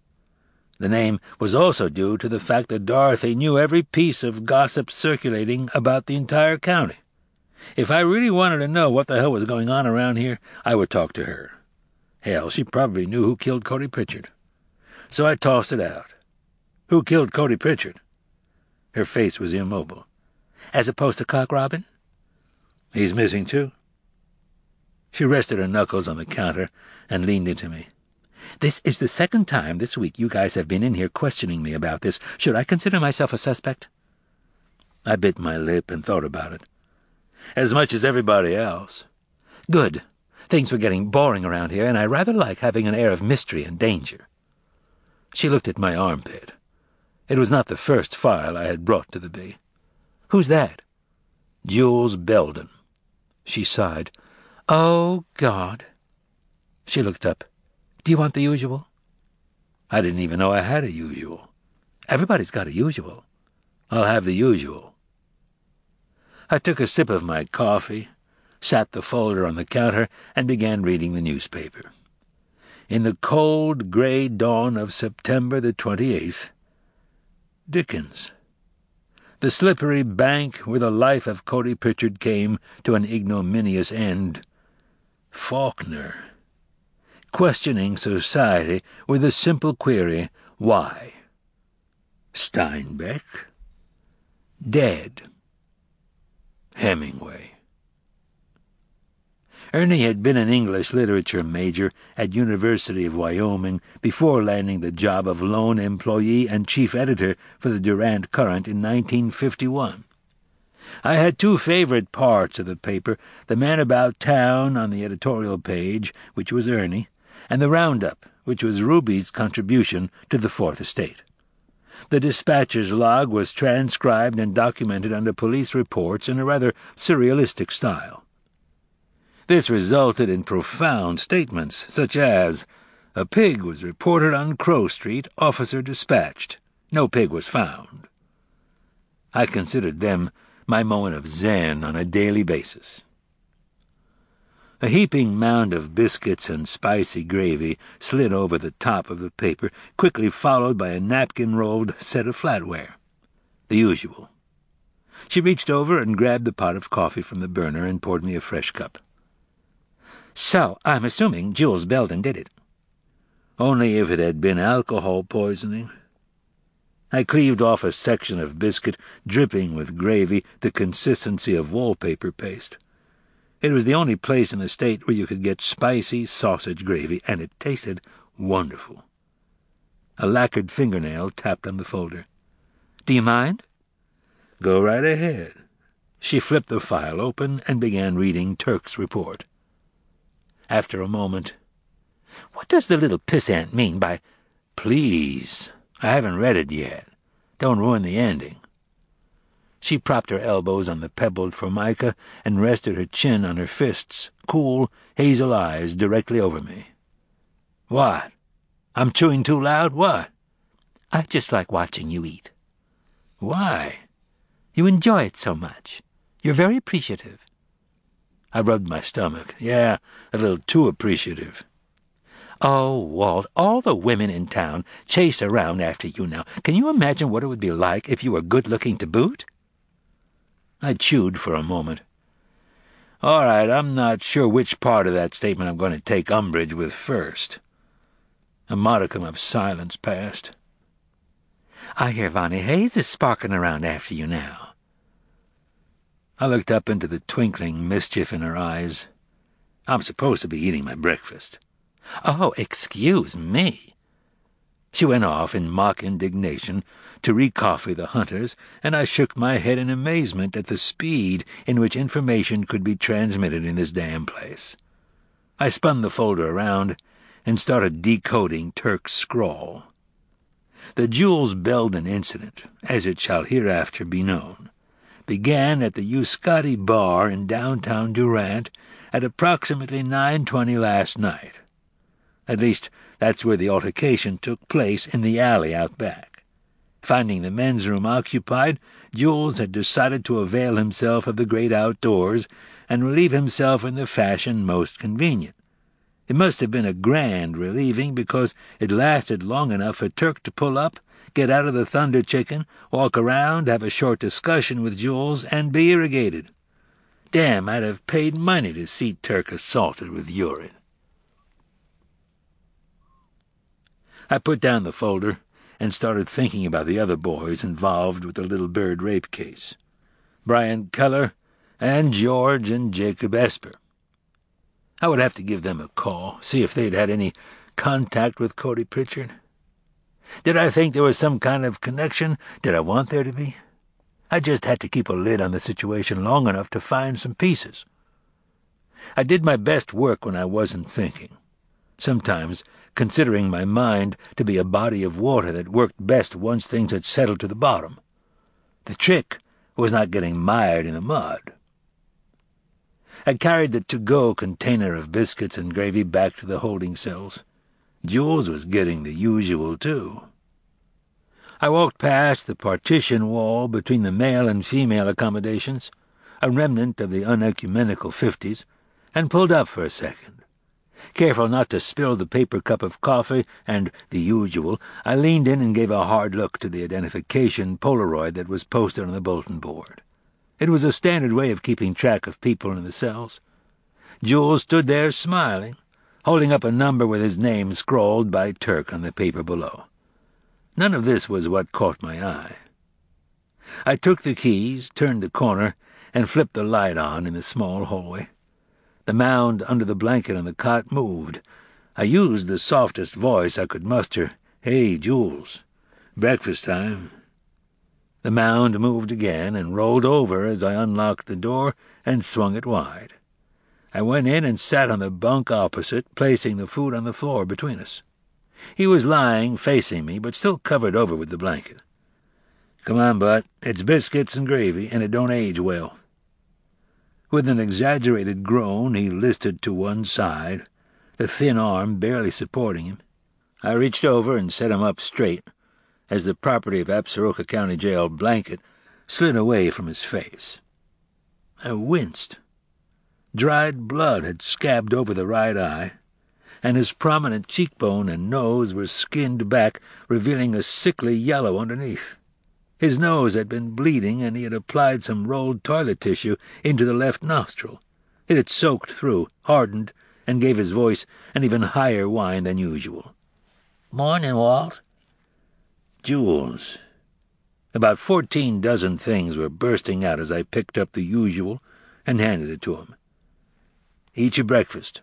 The name was also due to the fact that Dorothy knew every piece of gossip circulating about the entire county. If I really wanted to know what the hell was going on around here, I would talk to her. Hell, she probably knew who killed Cody Pritchard. So I tossed it out. Who killed Cody Pritchard? Her face was immobile. As opposed to Cock Robin? He's missing, too. She rested her knuckles on the counter and leaned into me. This is the second time this week you guys have been in here questioning me about this. Should I consider myself a suspect? I bit my lip and thought about it. As much as everybody else. Good. Things were getting boring around here, and I rather like having an air of mystery and danger. She looked at my armpit. It was not the first file I had brought to the Bee. Who's that? Jules Belden. She sighed. Oh, God. She looked up. Do you want the usual? I didn't even know I had a usual. Everybody's got a usual. I'll have the usual. I took a sip of my coffee, sat the folder on the counter, and began reading the newspaper. In the cold, gray dawn of September the twenty-eighth, Dickens. The slippery bank where the life of Cody Pritchard came to an ignominious end. Faulkner. Questioning society with the simple query, why? Steinbeck. Dead. Hemingway. Ernie had been an English literature major at University of Wyoming before landing the job of lone employee and chief editor for the Durant Current in nineteen fifty-one. I had two favorite parts of the paper, the man about town on the editorial page, which was Ernie, and the roundup, which was Ruby's contribution to the Fourth Estate. The dispatcher's log was transcribed and documented under police reports in a rather surrealistic style. This resulted in profound statements, such as, "A pig was reported on Crow Street, officer dispatched. No pig was found." I considered them my moment of zen on a daily basis. A heaping mound of biscuits and spicy gravy slid over the top of the paper, quickly followed by a napkin-rolled set of flatware. The usual. She reached over and grabbed the pot of coffee from the burner and poured me a fresh cup. "So, I'm assuming Jules Belden did it." "Only if it had been alcohol poisoning." I cleaved off a section of biscuit, dripping with gravy, the consistency of wallpaper paste. It was the only place in the state where you could get spicy sausage gravy, and it tasted wonderful. A lacquered fingernail tapped on the folder. "Do you mind?" "Go right ahead." She flipped the file open and began reading Turk's report. After a moment, "What does the little pissant mean by—" "Please, I haven't read it yet. Don't ruin the ending." She propped her elbows on the pebbled formica and rested her chin on her fists, cool, hazel eyes directly over me. "What? I'm chewing too loud? What?" "I just like watching you eat." "Why?" "You enjoy it so much. You're very appreciative." I rubbed my stomach. Yeah, a little too appreciative. "Oh, Walt, all the women in town chase around after you now. Can you imagine what it would be like if you were good-looking to boot?" I chewed for a moment. "All right, I'm not sure which part of that statement I'm going to take umbrage with first." A modicum of silence passed. "I hear Vonnie Hayes is sparking around after you now." I looked up into the twinkling mischief in her eyes. "I'm supposed to be eating my breakfast." "Oh, excuse me." She went off in mock indignation to re-coffee the hunters, and I shook my head in amazement at the speed in which information could be transmitted in this damn place. I spun the folder around and started decoding Turk's scrawl. The Jules Belden incident, as it shall hereafter be known, began at the Euskadi Bar in downtown Durant at approximately nine twenty last night. At least, that's where the altercation took place, in the alley out back. Finding the men's room occupied, Jules had decided to avail himself of the great outdoors and relieve himself in the fashion most convenient. It must have been a grand relieving, because it lasted long enough for Turk to pull up, get out of the Thunder Chicken, walk around, have a short discussion with Jules, and be irrigated. Damn, I'd have paid money to see Turk assaulted with urine. I put down the folder and started thinking about the other boys involved with the Little Bird rape case. Brian Keller and George and Jacob Esper. I would have to give them a call, see if they'd had any contact with Cody Pritchard. Did I think there was some kind of connection? Did I want there to be? I just had to keep a lid on the situation long enough to find some pieces. I did my best work when I wasn't thinking, sometimes considering my mind to be a body of water that worked best once things had settled to the bottom. The trick was not getting mired in the mud. I carried the to-go container of biscuits and gravy back to the holding cells. Jules was getting the usual, too. I walked past the partition wall between the male and female accommodations, a remnant of the unecumenical fifties, and pulled up for a second. Careful not to spill the paper cup of coffee and the usual, I leaned in and gave a hard look to the identification Polaroid that was posted on the bulletin board. It was a standard way of keeping track of people in the cells. Jules stood there smiling, holding up a number with his name scrawled by Turk on the paper below. None of this was what caught my eye. I took the keys, turned the corner, and flipped the light on in the small hallway. The mound under the blanket on the cot moved. I used the softest voice I could muster. "Hey, Jules, breakfast time." The mound moved again and rolled over as I unlocked the door and swung it wide. I went in and sat on the bunk opposite, placing the food on the floor between us. He was lying facing me, but still covered over with the blanket. "Come on, Butt. It's biscuits and gravy, and it don't age well." With an exaggerated groan, he listed to one side, the thin arm barely supporting him. I reached over and set him up straight, as the property of Absaroka County Jail blanket slid away from his face. I winced. Dried blood had scabbed over the right eye, and his prominent cheekbone and nose were skinned back, revealing a sickly yellow underneath. His nose had been bleeding, and he had applied some rolled toilet tissue into the left nostril. It had soaked through, hardened, and gave his voice an even higher whine than usual. "Morning, Walt." "Jules." About fourteen dozen things were bursting out as I picked up the usual and handed it to him. "Eat your breakfast."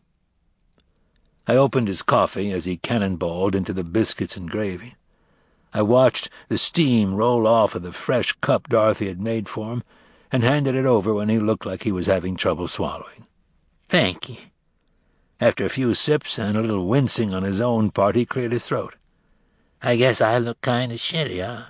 I opened his coffee as he cannonballed into the biscuits and gravy. I watched the steam roll off of the fresh cup Dorothy had made for him, and handed it over when he looked like he was having trouble swallowing. "Thank ye." After a few sips and a little wincing on his own part, he cleared his throat. "I guess I look kind of shitty, huh?"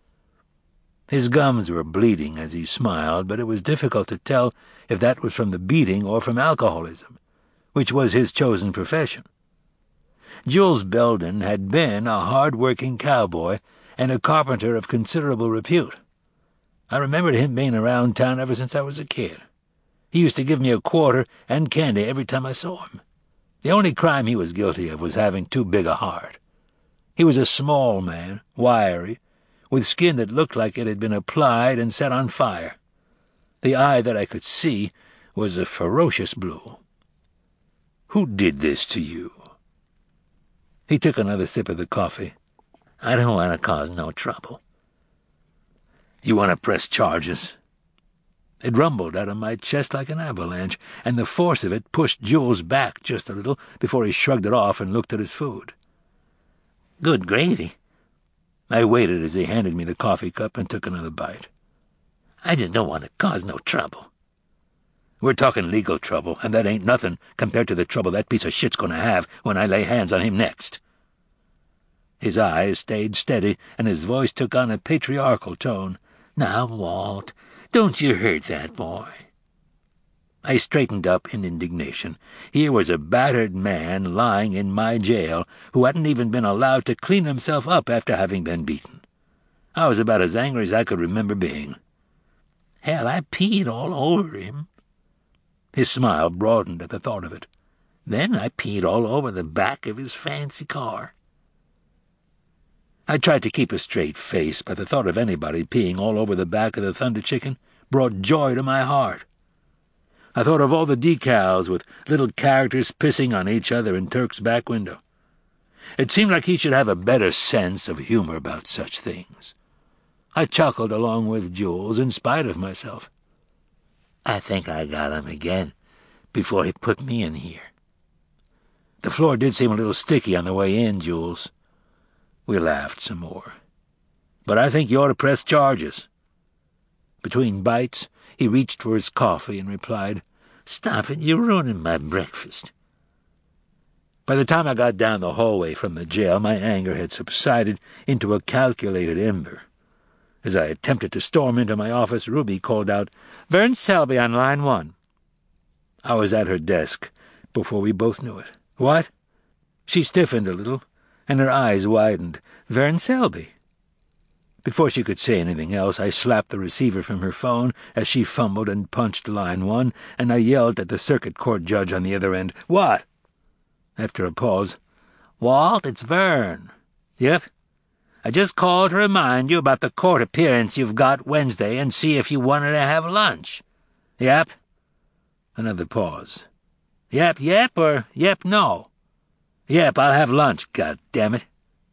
His gums were bleeding as he smiled, but it was difficult to tell if that was from the beating or from alcoholism, which was his chosen profession. Jules Belden had been a hard-working cowboy and a carpenter of considerable repute. I remembered him being around town ever since I was a kid. He used to give me a quarter and candy every time I saw him. The only crime he was guilty of was having too big a heart. He was a small man, wiry, with skin that looked like it had been applied and set on fire. The eye that I could see was a ferocious blue. "Who did this to you?" He took another sip of the coffee. "I don't want to cause no trouble." "You want to press charges?" It rumbled out of my chest like an avalanche, and the force of it pushed Jules back just a little before he shrugged it off and looked at his food. "Good gravy." I waited as he handed me the coffee cup and took another bite. "I just don't want to cause no trouble." "We're talking legal trouble, and that ain't nothing compared to the trouble that piece of shit's going to have when I lay hands on him next." His eyes stayed steady, and his voice took on a patriarchal tone. "Now, Walt, don't you hurt that boy." I straightened up in indignation. Here was a battered man lying in my jail who hadn't even been allowed to clean himself up after having been beaten. I was about as angry as I could remember being. "Hell, I peed all over him." His smile broadened at the thought of it. "Then I peed all over the back of his fancy car." I tried to keep a straight face, but the thought of anybody peeing all over the back of the Thunder Chicken brought joy to my heart. I thought of all the decals with little characters pissing on each other in Turk's back window. It seemed like he should have a better sense of humor about such things. I chuckled along with Jules in spite of myself. "I think I got him again before he put me in here." "The floor did seem a little sticky on the way in, Jules." We laughed some more. "But I think you ought to press charges." Between bites, he reached for his coffee and replied, "Stop it, you're ruining my breakfast." By the time I got down the hallway from the jail, my anger had subsided into a calculated ember. As I attempted to storm into my office, Ruby called out, "Vern Selby on line one." I was at her desk before we both knew it. "What?" She stiffened a little, and her eyes widened. "Vern Selby." Before she could say anything else, I slapped the receiver from her phone as she fumbled and punched line one, and I yelled at the circuit court judge on the other end, "What?" After a pause, "Walt, it's Vern." "Yep?" "I just called to remind you about the court appearance you've got Wednesday and see if you wanted to have lunch." "Yep?" Another pause. "Yep, yep, or yep, no?" "Yep, I'll have lunch, God damn it."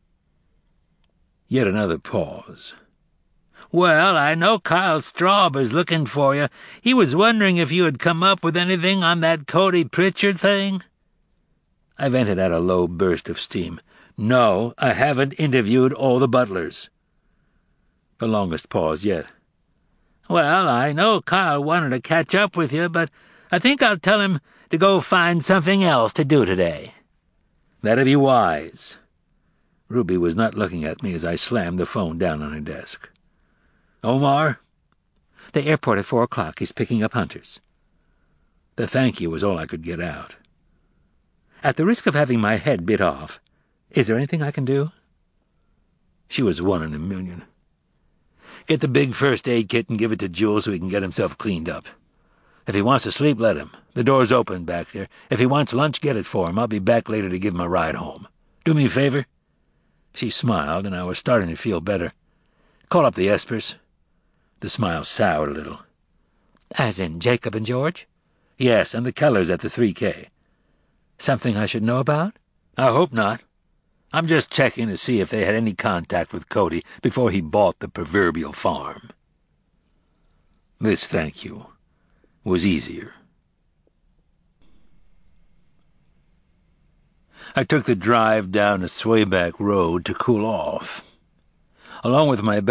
Yet another pause. "Well, I know Kyle Straub is looking for you. He was wondering if you had come up with anything on that Cody Pritchard thing." I vented out a low burst of steam. "No, I haven't interviewed all the butlers." The longest pause yet. "Well, I know Kyle wanted to catch up with you, but I think I'll tell him to go find something else to do today." "That'd be wise." Ruby was not looking at me as I slammed the phone down on her desk. "Omar?" "The airport at four o'clock. He's picking up hunters." The thank you was all I could get out. "At the risk of having my head bit off, is there anything I can do?" She was one in a million. "Get the big first aid kit and give it to Jules so he can get himself cleaned up. If he wants to sleep, let him. The door's open back there. If he wants lunch, get it for him. I'll be back later to give him a ride home. Do me a favor?" She smiled, and I was starting to feel better. "Call up the Espers." The smile soured a little. "As in Jacob and George?" "Yes, and the Kellers at the three K. "Something I should know about?" "I hope not. I'm just checking to see if they had any contact with Cody before he bought the proverbial farm." This thank you was easier. I took the drive down a swayback road to cool off. Along with my